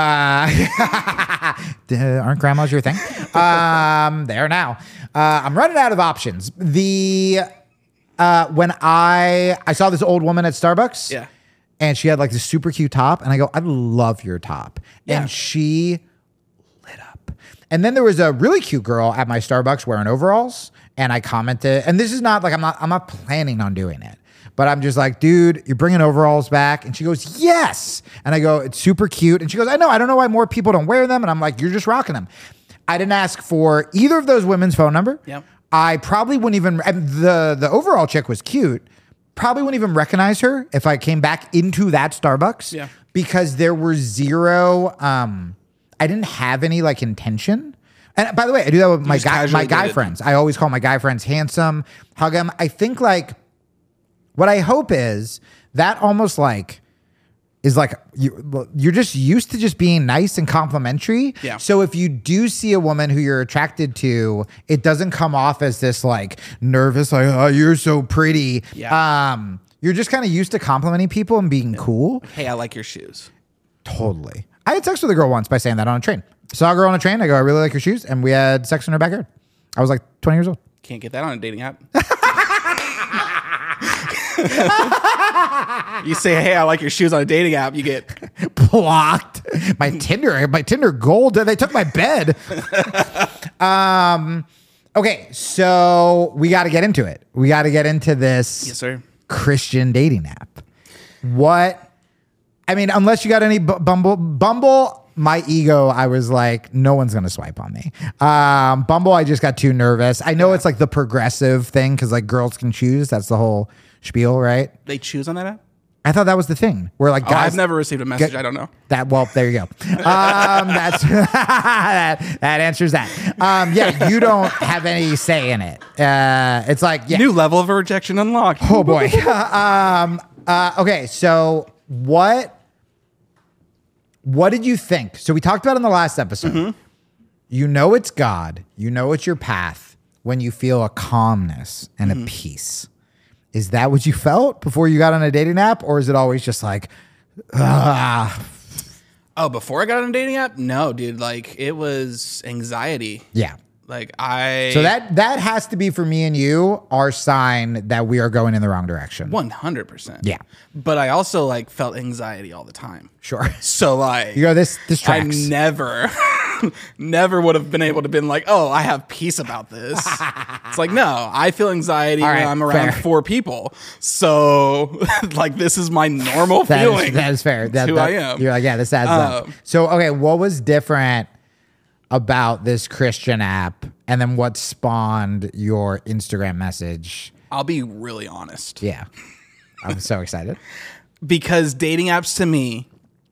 Speaker 1: Aren't grandmas your thing? They are now. I'm running out of options. When I saw this old woman at Starbucks,
Speaker 2: yeah,
Speaker 1: and she had like this super cute top, and I go, I love your top, and she lit up. And then there was a really cute girl at my Starbucks wearing overalls, and I commented, and this is not like I'm not planning on doing it. But I'm just like, dude, you're bringing overalls back. And she goes, yes. And I go, it's super cute. And she goes, I don't know why more people don't wear them. And I'm like, you're just rocking them. I didn't ask for either of those women's phone number.
Speaker 2: Yep.
Speaker 1: I probably wouldn't even, and the overall chick was cute. Probably wouldn't even recognize her if I came back into that Starbucks.
Speaker 2: Yeah.
Speaker 1: Because there were zero, I didn't have any like intention. And by the way, I do that with my guy friends. I always call my guy friends handsome, hug them. I think like, what I hope is that almost like is like you're just used to just being nice and complimentary.
Speaker 2: Yeah.
Speaker 1: So if you do see a woman who you're attracted to, it doesn't come off as this like nervous, like, oh, you're so pretty.
Speaker 2: Yeah.
Speaker 1: You're just kind of used to complimenting people and being cool.
Speaker 2: Hey, I like your shoes.
Speaker 1: Totally. I had sex with a girl once by saying that on a train. Saw a girl on a train. I go, I really like your shoes. And we had sex in her backyard. I was like 20 years old.
Speaker 2: Can't get that on a dating app. You say, hey, I like your shoes on a dating app, you get
Speaker 1: blocked. My Tinder gold, they took my bed. Okay, so we got to get into it. We got to get into this.
Speaker 2: Yes, sir.
Speaker 1: Christian dating app. Unless you got any Bumble, my ego, I was like, no one's going to swipe on me. Bumble, I just got too nervous. I know it's like the progressive thing because like girls can choose. That's the whole spiel, right?
Speaker 2: They choose on that app?
Speaker 1: I thought that was the thing where like guys.
Speaker 2: I've never received a message. I don't know.
Speaker 1: Well, there you go. That's that answers that. Yeah, you don't have any say in it. It's like
Speaker 2: new level of rejection unlocked.
Speaker 1: Oh boy. Okay, so what did you think? So we talked about in the last episode. Mm-hmm. You know it's God. You know it's your path when you feel a calmness and a peace. Is that what you felt before you got on a dating app? Or is it always just like, ah?
Speaker 2: Oh, before I got on a dating app? No, dude. Like, it was anxiety.
Speaker 1: Yeah.
Speaker 2: So
Speaker 1: that has to be for me and you our sign that we are going in the wrong direction.
Speaker 2: 100%.
Speaker 1: Yeah.
Speaker 2: But I also like felt anxiety all the time.
Speaker 1: Sure.
Speaker 2: So like,
Speaker 1: you go, this tracks.
Speaker 2: I never would have been able to been like, oh, I have peace about this. It's like, no, I feel anxiety when I'm around 4 people. So like, this is my normal feeling.
Speaker 1: That is fair. That's who I am. You're like, yeah, this adds up. So, okay, what was different about this Christian app, and then what spawned your Instagram message?
Speaker 2: I'll be really honest.
Speaker 1: Yeah. I'm so excited.
Speaker 2: Because dating apps to me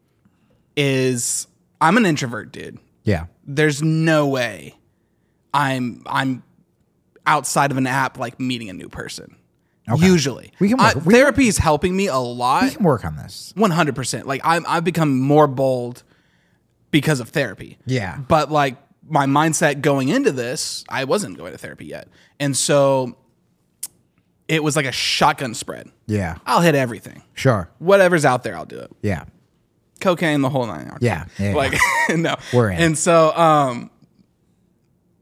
Speaker 2: I'm an introvert, dude.
Speaker 1: Yeah.
Speaker 2: There's no way I'm outside of an app like meeting a new person. Okay. Usually.
Speaker 1: We can work.
Speaker 2: Therapy is helping me a lot.
Speaker 1: We can work on this.
Speaker 2: 100%. Like I've become more bold because of therapy.
Speaker 1: Yeah.
Speaker 2: But like my mindset going into this, I wasn't going to therapy yet. And so it was like a shotgun spread.
Speaker 1: Yeah.
Speaker 2: I'll hit everything.
Speaker 1: Sure.
Speaker 2: Whatever's out there, I'll do it.
Speaker 1: Yeah.
Speaker 2: Cocaine, the whole 9 yards.
Speaker 1: Yeah.
Speaker 2: Like, no.
Speaker 1: We're in.
Speaker 2: And so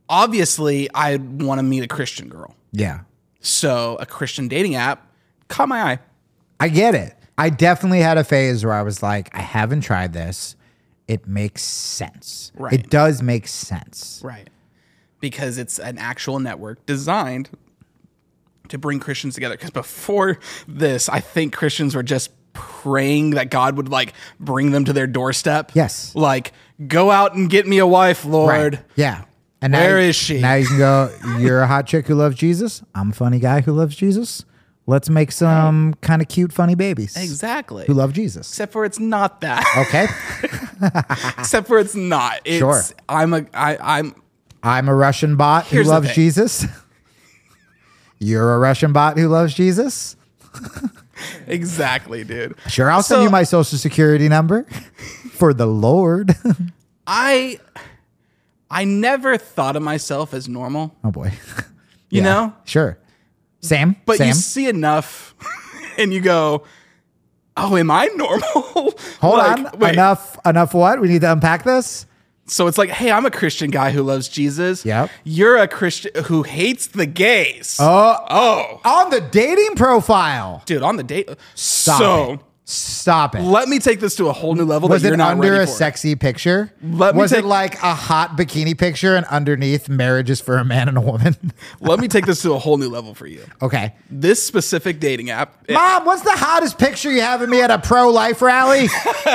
Speaker 2: obviously I want to meet a Christian girl.
Speaker 1: Yeah.
Speaker 2: So a Christian dating app caught my eye.
Speaker 1: I get it. I definitely had a phase where I was like, I haven't tried this. It makes sense.
Speaker 2: Right.
Speaker 1: It does make sense.
Speaker 2: Right. Because it's an actual network designed to bring Christians together. Because before this, I think Christians were just praying that God would like bring them to their doorstep.
Speaker 1: Yes.
Speaker 2: Like, go out and get me a wife, Lord.
Speaker 1: Right. Yeah. And
Speaker 2: where is she?
Speaker 1: Now you can go, you're a hot chick who loves Jesus. I'm a funny guy who loves Jesus. Let's make some kind of cute, funny babies.
Speaker 2: Exactly.
Speaker 1: Who love Jesus.
Speaker 2: Except for it's not that.
Speaker 1: Okay.
Speaker 2: Except for it's not. It's,
Speaker 1: Sure.
Speaker 2: I'm
Speaker 1: a Russian bot who
Speaker 2: Here's the
Speaker 1: loves
Speaker 2: thing.
Speaker 1: Jesus. You're a Russian bot who loves Jesus.
Speaker 2: exactly, dude.
Speaker 1: Sure, I'll send you my social security number for the Lord.
Speaker 2: I never thought of myself as normal.
Speaker 1: Oh boy.
Speaker 2: You know?
Speaker 1: Sure. Same.
Speaker 2: But
Speaker 1: Same.
Speaker 2: you see enough and you go, oh, am I normal?
Speaker 1: Hold
Speaker 2: Like,
Speaker 1: on.
Speaker 2: wait.
Speaker 1: Enough what? We need to unpack this.
Speaker 2: So it's like, hey, I'm a Christian guy who loves Jesus.
Speaker 1: Yep.
Speaker 2: You're a Christian who hates the gays.
Speaker 1: Oh. On the dating profile.
Speaker 2: Dude, on the date.
Speaker 1: Stop it.
Speaker 2: Let me take this to a whole new level
Speaker 1: Was
Speaker 2: that you're
Speaker 1: it
Speaker 2: not
Speaker 1: under
Speaker 2: ready
Speaker 1: a
Speaker 2: for.
Speaker 1: sexy picture?
Speaker 2: Was
Speaker 1: it like a hot bikini picture and underneath marriage is for a man and a woman?
Speaker 2: Let me take this to a whole new level for you.
Speaker 1: Okay.
Speaker 2: This specific dating app.
Speaker 1: Mom, what's the hottest picture you have of me at a pro-life rally?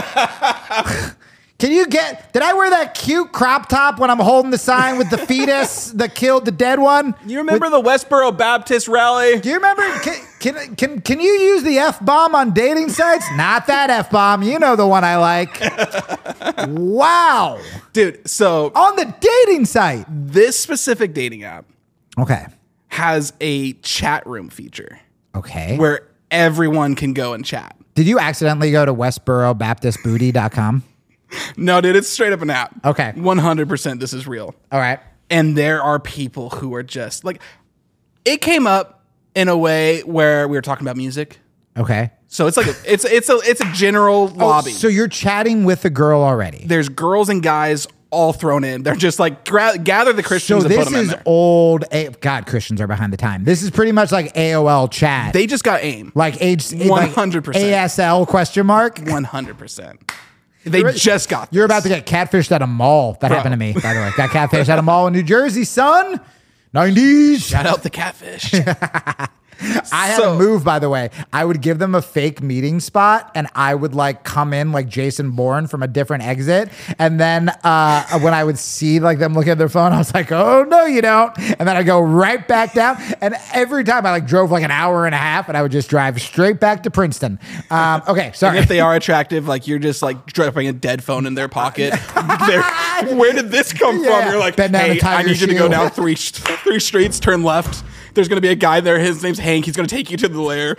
Speaker 1: Did I wear that cute crop top when I'm holding the sign with the fetus that killed the dead one?
Speaker 2: You remember the Westboro Baptist rally?
Speaker 1: Do you remember? Can you use the F-bomb on dating sites? Not that F-bomb. You know the one I like. Wow.
Speaker 2: Dude, so
Speaker 1: On the dating site.
Speaker 2: this specific dating app
Speaker 1: Okay.
Speaker 2: has a chat room feature
Speaker 1: Okay.
Speaker 2: where everyone can go and chat.
Speaker 1: Did you accidentally go to westborobaptistbooty.com?
Speaker 2: No, dude, it's straight up an app.
Speaker 1: Okay.
Speaker 2: 100% this is real.
Speaker 1: All right.
Speaker 2: And there are people who are just like, it came up in a way where we were talking about music.
Speaker 1: Okay.
Speaker 2: So it's like it's a general lobby.
Speaker 1: So you're chatting with a girl already.
Speaker 2: There's girls and guys all thrown in. They're just like gather the Christians
Speaker 1: So
Speaker 2: and put
Speaker 1: this
Speaker 2: them in
Speaker 1: is
Speaker 2: there.
Speaker 1: old. God, Christians are behind the time. This is pretty much like AOL chat.
Speaker 2: They just got AIM.
Speaker 1: like age
Speaker 2: 100%.
Speaker 1: ASL question mark.
Speaker 2: 100%. They just got this.
Speaker 1: You're about to get catfished at a mall. That happened to me, by the way. Got catfished at a mall in New Jersey, son. 90s.
Speaker 2: Shout out the catfish.
Speaker 1: I had a move, by the way. I would give them a fake meeting spot and I would like come in like Jason Bourne from a different exit. And then when I would see like them looking at their phone, I was like, oh, no, you don't. And then I go right back down. And every time I like drove like an hour and a half and I would just drive straight back to Princeton. Okay, sorry.
Speaker 2: And if they are attractive, like you're just like dropping a dead phone in their pocket. Where did this come
Speaker 1: Yeah.
Speaker 2: from? You're like,
Speaker 1: Bend down
Speaker 2: hey,
Speaker 1: to tie
Speaker 2: I
Speaker 1: your
Speaker 2: need you to go
Speaker 1: shoe.
Speaker 2: down three streets, turn left. There's going to be a guy there. His name's Hank. He's going to take you to the lair.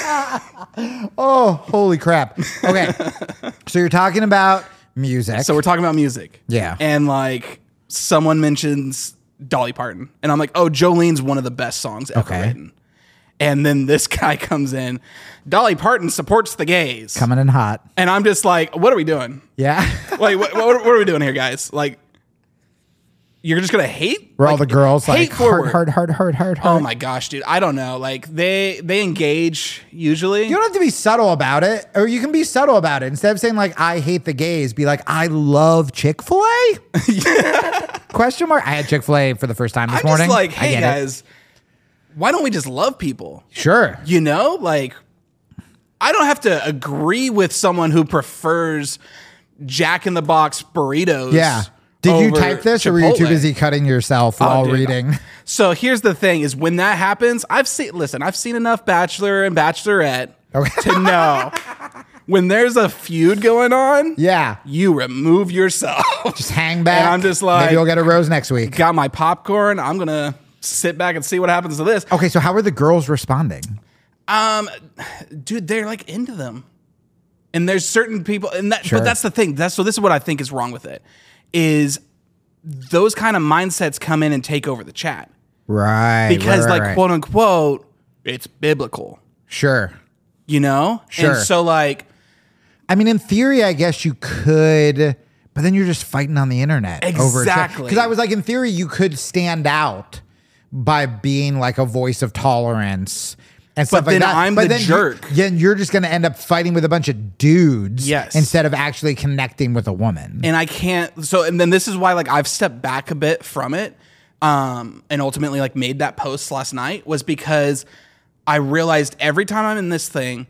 Speaker 1: Oh, holy crap. Okay. So you're talking about music.
Speaker 2: So we're talking about music.
Speaker 1: Yeah.
Speaker 2: And like someone mentions Dolly Parton. And I'm like, oh, Jolene's one of the best songs ever
Speaker 1: Okay.
Speaker 2: written. And then this guy comes in. Dolly Parton supports the gays.
Speaker 1: coming in hot.
Speaker 2: And I'm just like, what are we doing?
Speaker 1: Yeah.
Speaker 2: Like, what are we doing here, guys? Like, you're just gonna hate?
Speaker 1: Where
Speaker 2: like,
Speaker 1: all the girls like
Speaker 2: hate forward.
Speaker 1: hard.
Speaker 2: Oh my gosh, dude! I don't know. Like they engage usually.
Speaker 1: You don't have to be subtle about it, or you can be subtle about it. Instead of saying like "I hate the gays," be like "I love Chick-fil-A?" Question mark. I had Chick-fil-A for the first time this
Speaker 2: I'm
Speaker 1: morning.
Speaker 2: just like,
Speaker 1: I
Speaker 2: hey
Speaker 1: get it.
Speaker 2: guys, why don't we just love people?
Speaker 1: Sure.
Speaker 2: You know, like I don't have to agree with someone who prefers Jack in the Box burritos.
Speaker 1: Yeah. Did you
Speaker 2: over
Speaker 1: type this, or were you too
Speaker 2: Chipotle.
Speaker 1: busy cutting yourself while
Speaker 2: dude.
Speaker 1: reading?
Speaker 2: So here's the thing: is when that happens, I've seen enough Bachelor and Bachelorette to know when there's a feud going on.
Speaker 1: Yeah.
Speaker 2: You remove yourself.
Speaker 1: Just hang back.
Speaker 2: And I'm just like,
Speaker 1: maybe you'll get a rose next week.
Speaker 2: got my popcorn. I'm gonna sit back and see what happens to this.
Speaker 1: Okay, so how are the girls responding?
Speaker 2: Dude, they're like into them. And there's certain people, and that,
Speaker 1: Sure.
Speaker 2: but that's the thing. So this is what I think is wrong with it, is those kind of mindsets come in and take over the chat
Speaker 1: Right.
Speaker 2: because,
Speaker 1: right.
Speaker 2: quote unquote, it's biblical.
Speaker 1: Sure.
Speaker 2: You know,
Speaker 1: Sure.
Speaker 2: And so like,
Speaker 1: I mean, in theory, I guess you could But then you're just fighting on the internet.
Speaker 2: Exactly.
Speaker 1: Because I was like, in theory, you could stand out by being like a voice of tolerance and stuff like that.
Speaker 2: I'm the jerk.
Speaker 1: You're just going to end up fighting with a bunch of dudes instead of actually connecting with a woman.
Speaker 2: And I can't. So, and then this is why like I've stepped back a bit from it, and ultimately like made that post last night, was because I realized every time I'm in this thing,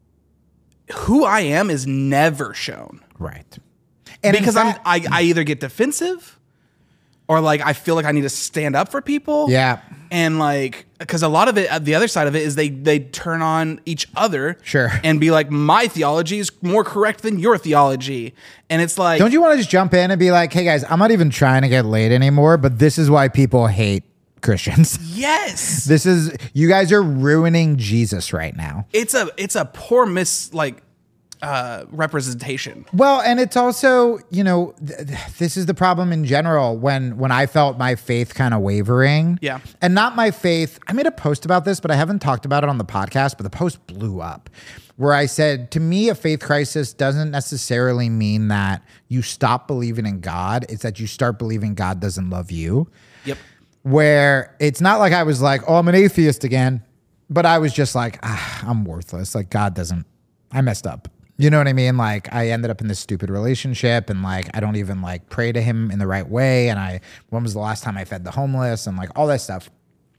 Speaker 2: who I am is never shown.
Speaker 1: Right.
Speaker 2: And because I either get defensive or like I feel like I need to stand up for people.
Speaker 1: Yeah.
Speaker 2: And like, because a lot of it, the other side of it is they turn on each other.
Speaker 1: Sure.
Speaker 2: And be like, my theology is more correct than your theology. And it's like,
Speaker 1: don't you want to just jump in and be like, hey guys, I'm not even trying to get laid anymore, but this is why people hate Christians.
Speaker 2: Yes.
Speaker 1: You guys are ruining Jesus right now.
Speaker 2: It's a poor representation.
Speaker 1: Well, and it's also, this is the problem in general when I felt my faith kind of wavering.
Speaker 2: Yeah.
Speaker 1: And not my faith. I made a post about this, but I haven't talked about it on the podcast, but the post blew up where I said, to me, a faith crisis doesn't necessarily mean that you stop believing in God. It's that you start believing God doesn't love you.
Speaker 2: Yep.
Speaker 1: Where it's not like I was like, oh, I'm an atheist again, but I was just like, I'm worthless. Like I messed up. You know what I mean? Like I ended up in this stupid relationship and like, I don't even like pray to him in the right way. And when was the last time I fed the homeless and like all that stuff.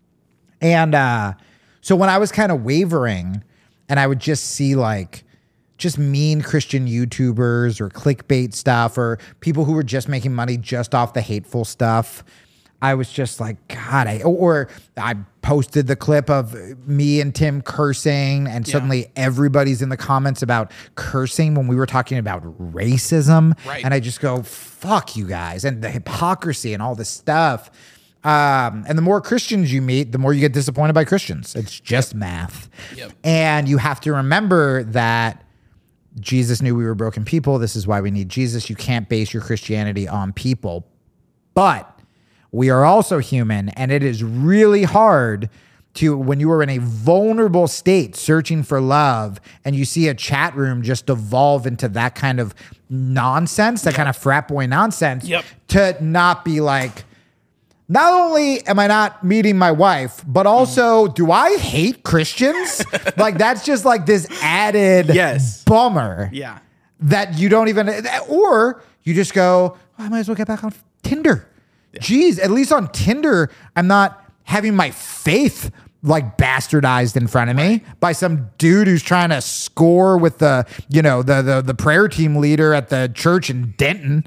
Speaker 1: And so when I was kind of wavering and I would just see like just mean Christian YouTubers or clickbait stuff or people who were just making money just off the hateful stuff, I was just like, God, I posted the clip of me and Tim cursing and suddenly everybody's in the comments about cursing when we were talking about racism.
Speaker 2: Right.
Speaker 1: And I just go, fuck you guys. And the hypocrisy and all this stuff. And the more Christians you meet, the more you get disappointed by Christians. It's just math.
Speaker 2: Yep.
Speaker 1: And you have to remember that Jesus knew we were broken people. This is why we need Jesus. You can't base your Christianity on people. But we are also human, and it is really hard to, when you are in a vulnerable state searching for love and you see a chat room just evolve into that kind of nonsense, that kind of frat boy nonsense, to not be like, not only am I not meeting my wife, but also do I hate Christians? Like that's just like this added bummer.
Speaker 2: Yeah.
Speaker 1: That you don't even, or you just go, I might as well get back on Tinder. Yeah. Geez, at least on Tinder, I'm not having my faith like bastardized in front of me by some dude who's trying to score with the prayer team leader at the church in Denton.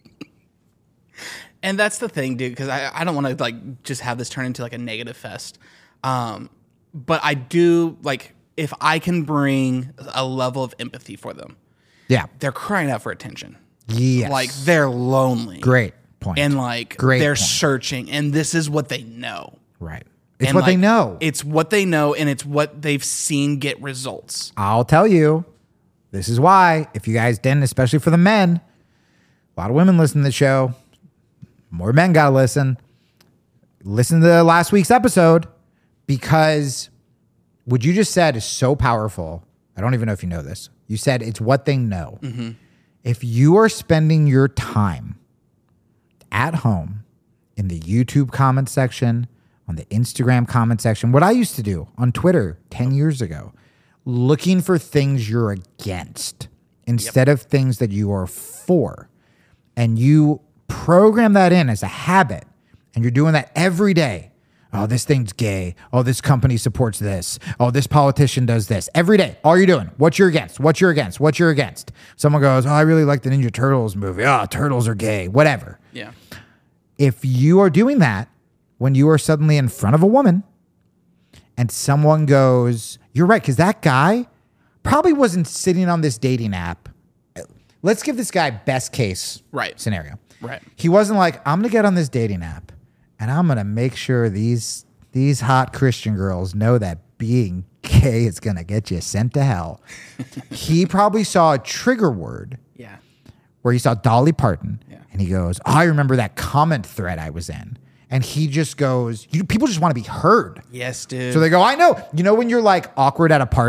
Speaker 2: And that's the thing, dude, because I don't want to like just have this turn into like a negative fest. But I do like if I can bring a level of empathy for them.
Speaker 1: Yeah.
Speaker 2: They're crying out for attention.
Speaker 1: Yes.
Speaker 2: Like they're lonely.
Speaker 1: Great point.
Speaker 2: And like they're searching, and this is what they know.
Speaker 1: Right. It's what they know.
Speaker 2: It's what they know, and it's what they've seen get results.
Speaker 1: I'll tell you, this is why, if you guys didn't, especially for the men, a lot of women listen to the show. More men got to listen. Listen to last week's episode, because what you just said is so powerful. I don't even know if you know this. You said it's what they know. Mm-hmm. If you are spending your time at home in the YouTube comment section, on the Instagram comment section, what I used to do on Twitter 10 years ago, looking for things you're against instead of things that you are for, and you program that in as a habit, and you're doing that every day. Oh, this thing's gay. Oh, this company supports this. Oh, this politician does this. Every day, all you're doing, what you're against, what you're against, what you're against. Someone goes, oh, I really like the Ninja Turtles movie. Oh, turtles are gay, whatever.
Speaker 2: Yeah.
Speaker 1: If you are doing that when you are suddenly in front of a woman and someone goes, you're right, because that guy probably wasn't sitting on this dating app. Let's give this guy best case scenario.
Speaker 2: Right.
Speaker 1: He wasn't like, I'm going to get on this dating app and I'm going to make sure these hot Christian girls know that being gay is going to get you sent to hell. He probably saw a trigger word where he saw Dolly Parton and he goes, oh, I remember that comment thread I was in. And he just goes, people just want to be heard.
Speaker 2: Yes, dude.
Speaker 1: So they go, I know. You know when you're like awkward at a party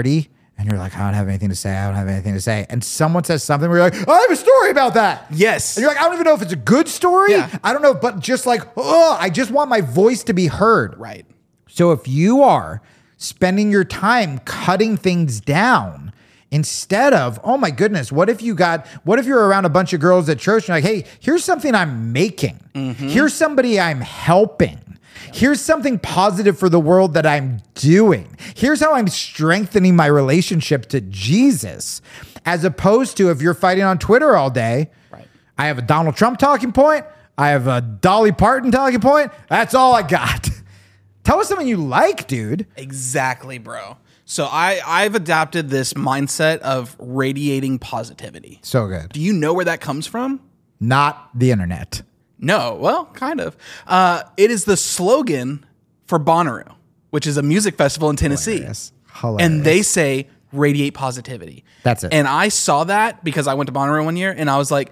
Speaker 1: and you're like, I don't have anything to say. I don't have anything to say. And someone says something where you're like, I have a story about that.
Speaker 2: Yes.
Speaker 1: And you're like, I don't even know if it's a good story.
Speaker 2: Yeah.
Speaker 1: I don't know, but just like, oh, I just want my voice to be heard.
Speaker 2: Right.
Speaker 1: So if you are spending your time cutting things down instead of, oh my goodness, what if you're around a bunch of girls at church and you're like, hey, here's something I'm making. Here's somebody I'm helping. Here's something positive for the world that I'm doing. Here's how I'm strengthening my relationship to Jesus. As opposed to if you're fighting on Twitter all day,
Speaker 2: right.
Speaker 1: I have a Donald Trump talking point. I have a Dolly Parton talking point. That's all I got. Tell us something you like, dude.
Speaker 2: Exactly, bro. So I've adopted this mindset of radiating positivity.
Speaker 1: So good.
Speaker 2: Do you know where that comes from?
Speaker 1: Not the internet.
Speaker 2: No, well, kind of. It is the slogan for Bonnaroo, which is a music festival in Tennessee.
Speaker 1: Hilarious.
Speaker 2: And they say, radiate positivity.
Speaker 1: That's it.
Speaker 2: And I saw that because I went to Bonnaroo one year and I was like,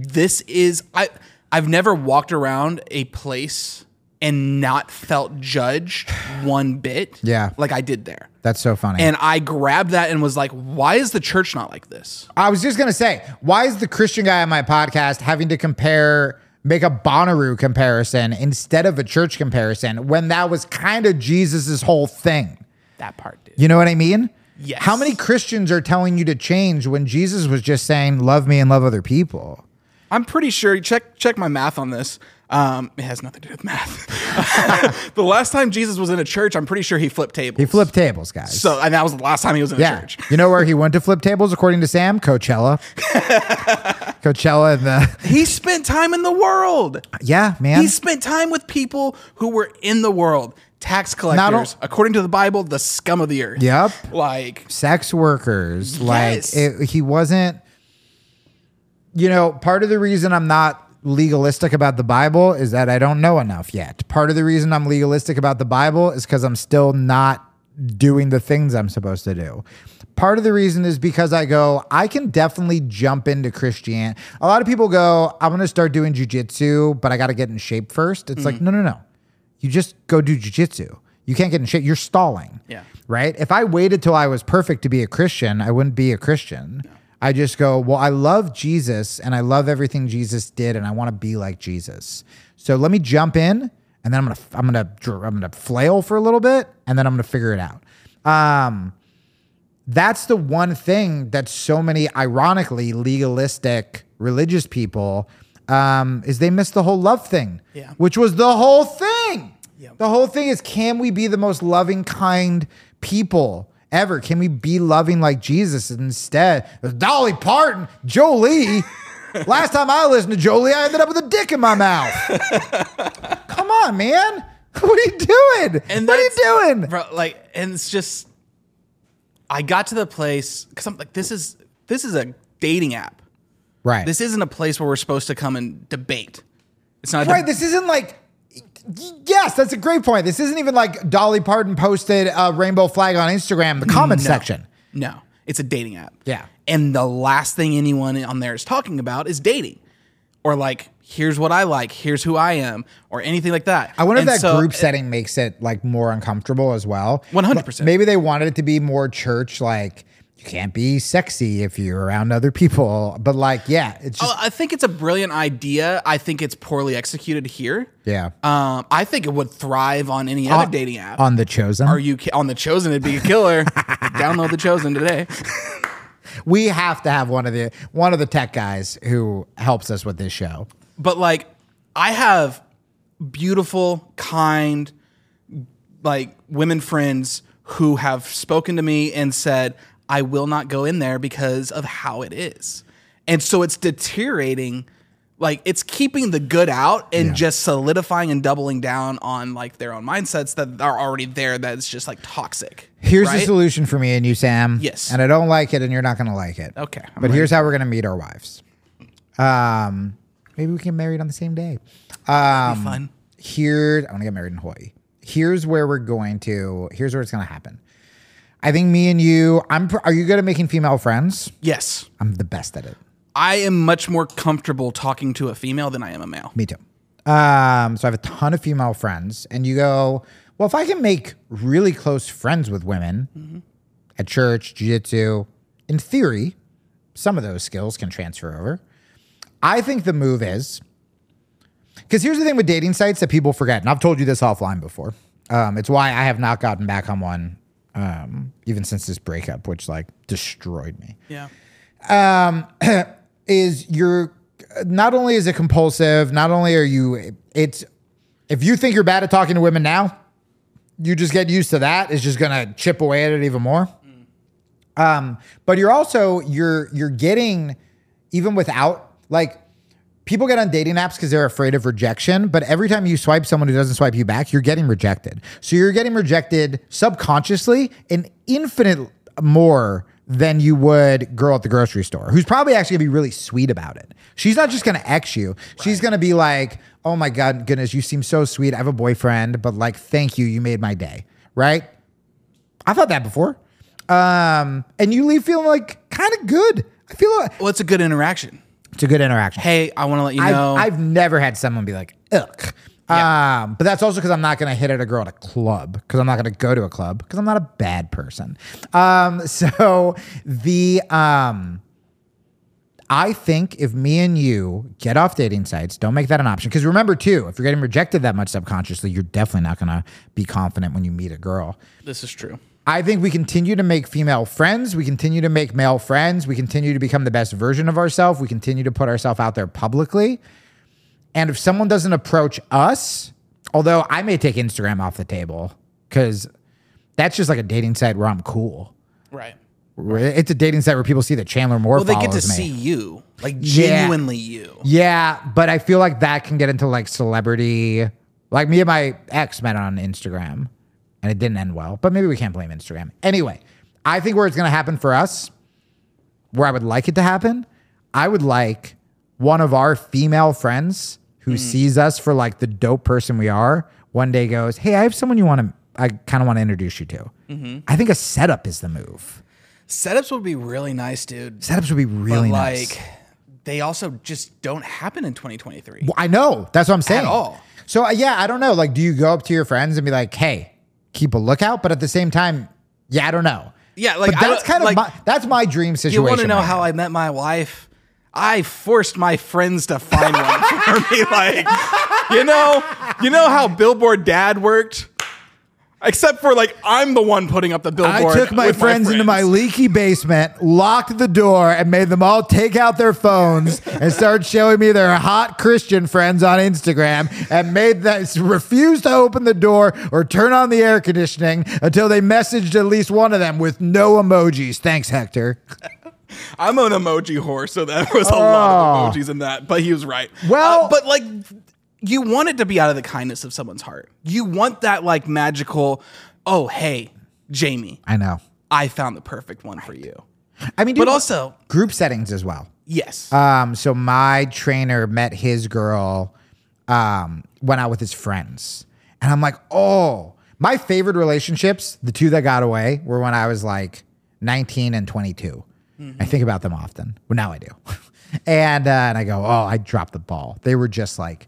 Speaker 2: I've never walked around a place and not felt judged one bit.
Speaker 1: Yeah.
Speaker 2: Like I did there.
Speaker 1: That's so funny.
Speaker 2: And I grabbed that and was like, why is the church not like this?
Speaker 1: I was just going to say, why is the Christian guy on my podcast having to make a Bonnaroo comparison instead of a church comparison when that was kind of Jesus's whole thing?
Speaker 2: That part, dude.
Speaker 1: You know what I mean?
Speaker 2: Yes.
Speaker 1: How many Christians are telling you to change when Jesus was just saying, love me and love other people?
Speaker 2: I'm pretty sure, check my math on this. It has nothing to do with math. The last time Jesus was in a church, I'm pretty sure he flipped tables.
Speaker 1: He flipped tables, guys.
Speaker 2: So, and that was the last time he was in a church.
Speaker 1: You know where he went to flip tables, according to Sam? Coachella. Coachella and
Speaker 2: He spent time in the world.
Speaker 1: Yeah, man.
Speaker 2: He spent time with people who were in the world. Tax collectors, according to the Bible, the scum of the earth.
Speaker 1: Yep.
Speaker 2: Like
Speaker 1: sex workers.
Speaker 2: Yes.
Speaker 1: Like he wasn't, part of the reason I'm not legalistic about the Bible is that I don't know enough yet. Part of the reason I'm legalistic about the Bible is because I'm still not doing the things I'm supposed to do. Part of the reason is because I can definitely jump into Christianity. A lot of people go, I'm going to start doing jujitsu, but I got to get in shape first. It's like, no. You just go do jujitsu. You can't get in shape. You're stalling.
Speaker 2: Yeah.
Speaker 1: Right? If I waited till I was perfect to be a Christian, I wouldn't be a Christian. No. I just go, well, I love Jesus and I love everything Jesus did and I want to be like Jesus. So let me jump in and then I'm gonna flail for a little bit and then I'm gonna figure it out. That's the one thing that so many ironically legalistic religious people is they miss the whole love thing, which was the whole thing. Yep. The whole thing is, can we be the most loving, kind people ever? Can we be loving like Jesus? Instead, Dolly Parton, Jolie. Last time I listened to Jolie, I ended up with a dick in my mouth. Come on, man. What are you doing? What are you doing?
Speaker 2: Bro, and it's just, I got to the place, because I'm like, this is a dating app.
Speaker 1: Right.
Speaker 2: This isn't a place where we're supposed to come and debate. It's not
Speaker 1: right. This isn't like, yes, that's a great point. This isn't even like Dolly Parton posted a rainbow flag on Instagram, the comment section.
Speaker 2: No, it's a dating app.
Speaker 1: Yeah.
Speaker 2: And the last thing anyone on there is talking about is dating. Or like, here's what I like, here's who I am, or anything like that.
Speaker 1: I wonder if that group setting makes it like more uncomfortable as well.
Speaker 2: 100%.
Speaker 1: Maybe they wanted it to be more church, like, you can't be sexy if you're around other people. But it's just.
Speaker 2: I think it's a brilliant idea. I think it's poorly executed here.
Speaker 1: Yeah.
Speaker 2: I think it would thrive on any other dating app.
Speaker 1: On The Chosen?
Speaker 2: On The Chosen, it'd be a killer. Download The Chosen today.
Speaker 1: We have to have one of the tech guys who helps us with this show.
Speaker 2: But I have beautiful, kind, women friends who have spoken to me and said, I will not go in there because of how it is. And so it's deteriorating. It's keeping the good out and just solidifying and doubling down on their own mindsets that are already there. That's just toxic.
Speaker 1: Here's the solution for me and you, Sam.
Speaker 2: Yes.
Speaker 1: And I don't like it and you're not going to like it.
Speaker 2: Okay.
Speaker 1: But here's how we're going to meet our wives. Maybe we can get married on the same day.
Speaker 2: That'd be fun.
Speaker 1: I want to get married in Hawaii. Here's where it's going to happen. I think me and you, are you good at making female friends?
Speaker 2: Yes.
Speaker 1: I'm the best at it.
Speaker 2: I am much more comfortable talking to a female than I am a male.
Speaker 1: Me too. So I have a ton of female friends and you go, well, if I can make really close friends with women, at church, jiu-jitsu. In theory, some of those skills can transfer over. I think the move is, because here's the thing with dating sites that people forget, and I've told you this offline before. It's why I have not gotten back on one even since this breakup, which like destroyed me.
Speaker 2: Yeah.
Speaker 1: Is you're not only is it compulsive, not only are you, it's, if you think you're bad at talking to women now, you just get used to that. It's just gonna chip away at it even more. But you're also you're getting, even without, like, people get on dating apps because they're afraid of rejection, but every time you swipe someone who doesn't swipe you back, you're getting rejected. So you're getting rejected subconsciously an infinite more than you would girl at the grocery store, who's probably actually gonna be really sweet about it. She's not just gonna X you. She's gonna be like, oh my God, goodness, you seem so sweet. I have a boyfriend, but like, thank you. You made my day. Right? I thought that before. And you leave feeling like kind of good. I feel like,
Speaker 2: well, it's a good interaction.
Speaker 1: It's a good interaction.
Speaker 2: Hey, I want to let you know.
Speaker 1: I've never had someone be like, ugh. Yeah. But that's also because I'm not going to hit at a girl at a club, because I'm not going to go to a club, because I'm not a bad person. So I think if me and you get off dating sites, don't make that an option. Because remember too, if you're getting rejected that much subconsciously, you're definitely not going to be confident when you meet a girl.
Speaker 2: This is true.
Speaker 1: I think we continue to make female friends. We continue to make male friends. We continue to become the best version of ourselves. We continue to put ourselves out there publicly. And if someone doesn't approach us, although I may take Instagram off the table, because that's just like a dating site where I'm cool.
Speaker 2: Right.
Speaker 1: It's a dating site where people see that Chandler Moore follows me.
Speaker 2: Well, they get to see you, like genuinely you.
Speaker 1: Yeah, but I feel like that can get into like celebrity. Like me and my ex met on Instagram, and it didn't end well. But maybe we can't blame Instagram. Anyway, I think where it's going to happen for us, where I would like it to happen, I would like one of our female friends who sees us for like the dope person we are, one day goes, hey, I have someone I kind of want to introduce you to. I think a setup is the move.
Speaker 2: Setups would be really nice, dude.
Speaker 1: Setups would be really nice.
Speaker 2: Like, they also just don't happen in 2023.
Speaker 1: Well, I know. That's what I'm saying.
Speaker 2: At all.
Speaker 1: So, yeah, I don't know. Like, do you go up to your friends and be like, hey, keep a lookout? But at the same time, yeah, I don't know.
Speaker 2: Yeah, like,
Speaker 1: but that's kind of like, that's my dream situation.
Speaker 2: You want to know how I met my wife? I forced my friends to find one for me. Like, you know how Billboard Dad worked? Except for like, I'm the one putting up the billboard.
Speaker 1: I took my friends into my leaky basement, locked the door, and made them all take out their phones and start showing me their hot Christian friends on Instagram, and made them refuse to open the door or turn on the air conditioning until they messaged at least one of them with no emojis. Thanks, Hector.
Speaker 2: I'm an emoji whore, so there was a lot of emojis in that, but he was right.
Speaker 1: Well,
Speaker 2: but like, you want it to be out of the kindness of someone's heart. You want that like magical, oh, hey, Jamie.
Speaker 1: I know.
Speaker 2: I found the perfect one for you.
Speaker 1: I mean,
Speaker 2: but also
Speaker 1: group settings as well.
Speaker 2: Yes.
Speaker 1: So my trainer met his girl, went out with his friends. And I'm like, oh, my favorite relationships, the two that got away, were when I was like 19 and 22. I think about them often. Well, now I do. And I go, oh, I dropped the ball. They were just like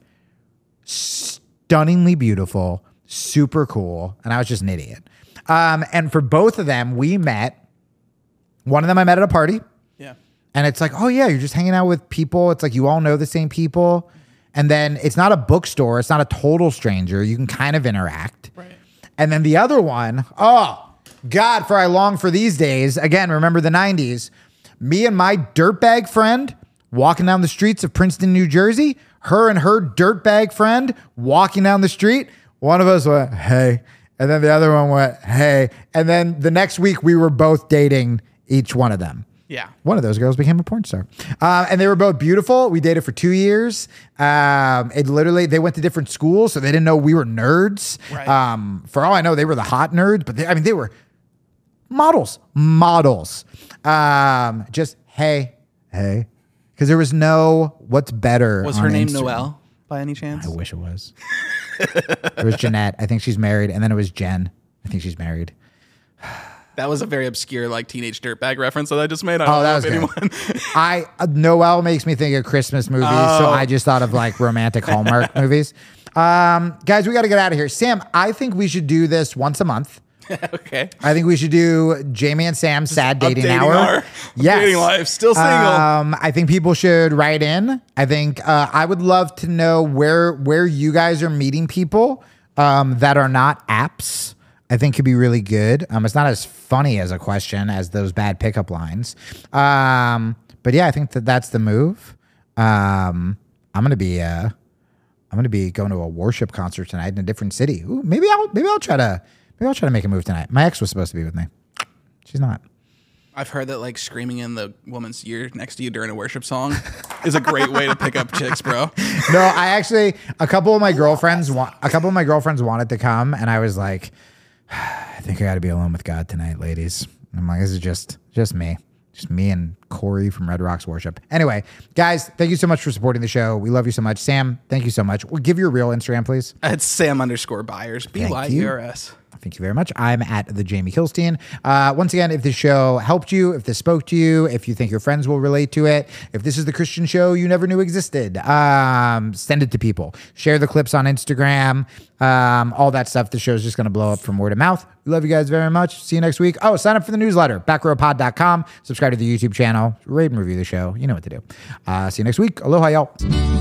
Speaker 1: stunningly beautiful, super cool. And I was just an idiot. And for both of them, we met. One of them I met at a party.
Speaker 2: Yeah.
Speaker 1: And it's like, oh, yeah, you're just hanging out with people. It's like you all know the same people. And then it's not a bookstore. It's not a total stranger. You can kind of interact.
Speaker 2: Right.
Speaker 1: And then the other one, oh, God, for I long for these days. Again, remember the 90s. Me and my dirtbag friend walking down the streets of Princeton, New Jersey. Her and her dirtbag friend walking down the street. One of us went, hey. And then the other one went, hey. And then the next week, we were both dating each one of them.
Speaker 2: Yeah.
Speaker 1: One of those girls became a porn star. And they were both beautiful. We dated for 2 years. They went to different schools, so they didn't know we were nerds.
Speaker 2: Right.
Speaker 1: For all I know, they were the hot nerds, but they were models. Just, hey. Because there was no what's better.
Speaker 2: Was
Speaker 1: on
Speaker 2: her name
Speaker 1: Instagram.
Speaker 2: Noelle by any chance?
Speaker 1: I wish it was. It was Jeanette. I think she's married. And then it was Jen. I think she's married.
Speaker 2: That was a very obscure, like, teenage dirtbag reference that I just made. I don't know if anyone.
Speaker 1: Noelle makes me think of Christmas movies, so I just thought of like romantic Hallmark movies. Guys, we got to get out of here. Sam, I think we should do this once a month.
Speaker 2: Okay.
Speaker 1: I think we should do Jamie and Sam's sad dating hour.
Speaker 2: Our dating life. Still single.
Speaker 1: I think people should write in. I think I would love to know where you guys are meeting people that are not apps. I think could be really good. It's not as funny as a question as those bad pickup lines. But yeah, I think that's the move. I'm gonna be going to a worship concert tonight in a different city. Ooh, maybe I'll try to make a move tonight. My ex was supposed to be with me. She's not.
Speaker 2: I've heard that like screaming in the woman's ear next to you during a worship song is a great way to pick up chicks, bro.
Speaker 1: No, I actually a couple of my girlfriends wanted to come, and I was like, I think I got to be alone with God tonight, ladies. And I'm like, this is just me. Just me and Corey from Red Rocks Worship. Anyway, guys, thank you so much for supporting the show. We love you so much. Sam, thank you so much. Well, give your real Instagram, please.
Speaker 2: It's Sam_Byers. BYERS.
Speaker 1: Thank you very much. I'm at the Jamie Kilstein. Once again, if this show helped you, if this spoke to you, if you think your friends will relate to it, if this is the Christian show you never knew existed, send it to people. Share the clips on Instagram, all that stuff. The show's just going to blow up from word of mouth. We love you guys very much. See you next week. Oh, sign up for the newsletter, backrowpod.com. Subscribe to the YouTube channel. Rate and review the show. You know what to do. See you next week. Aloha, y'all.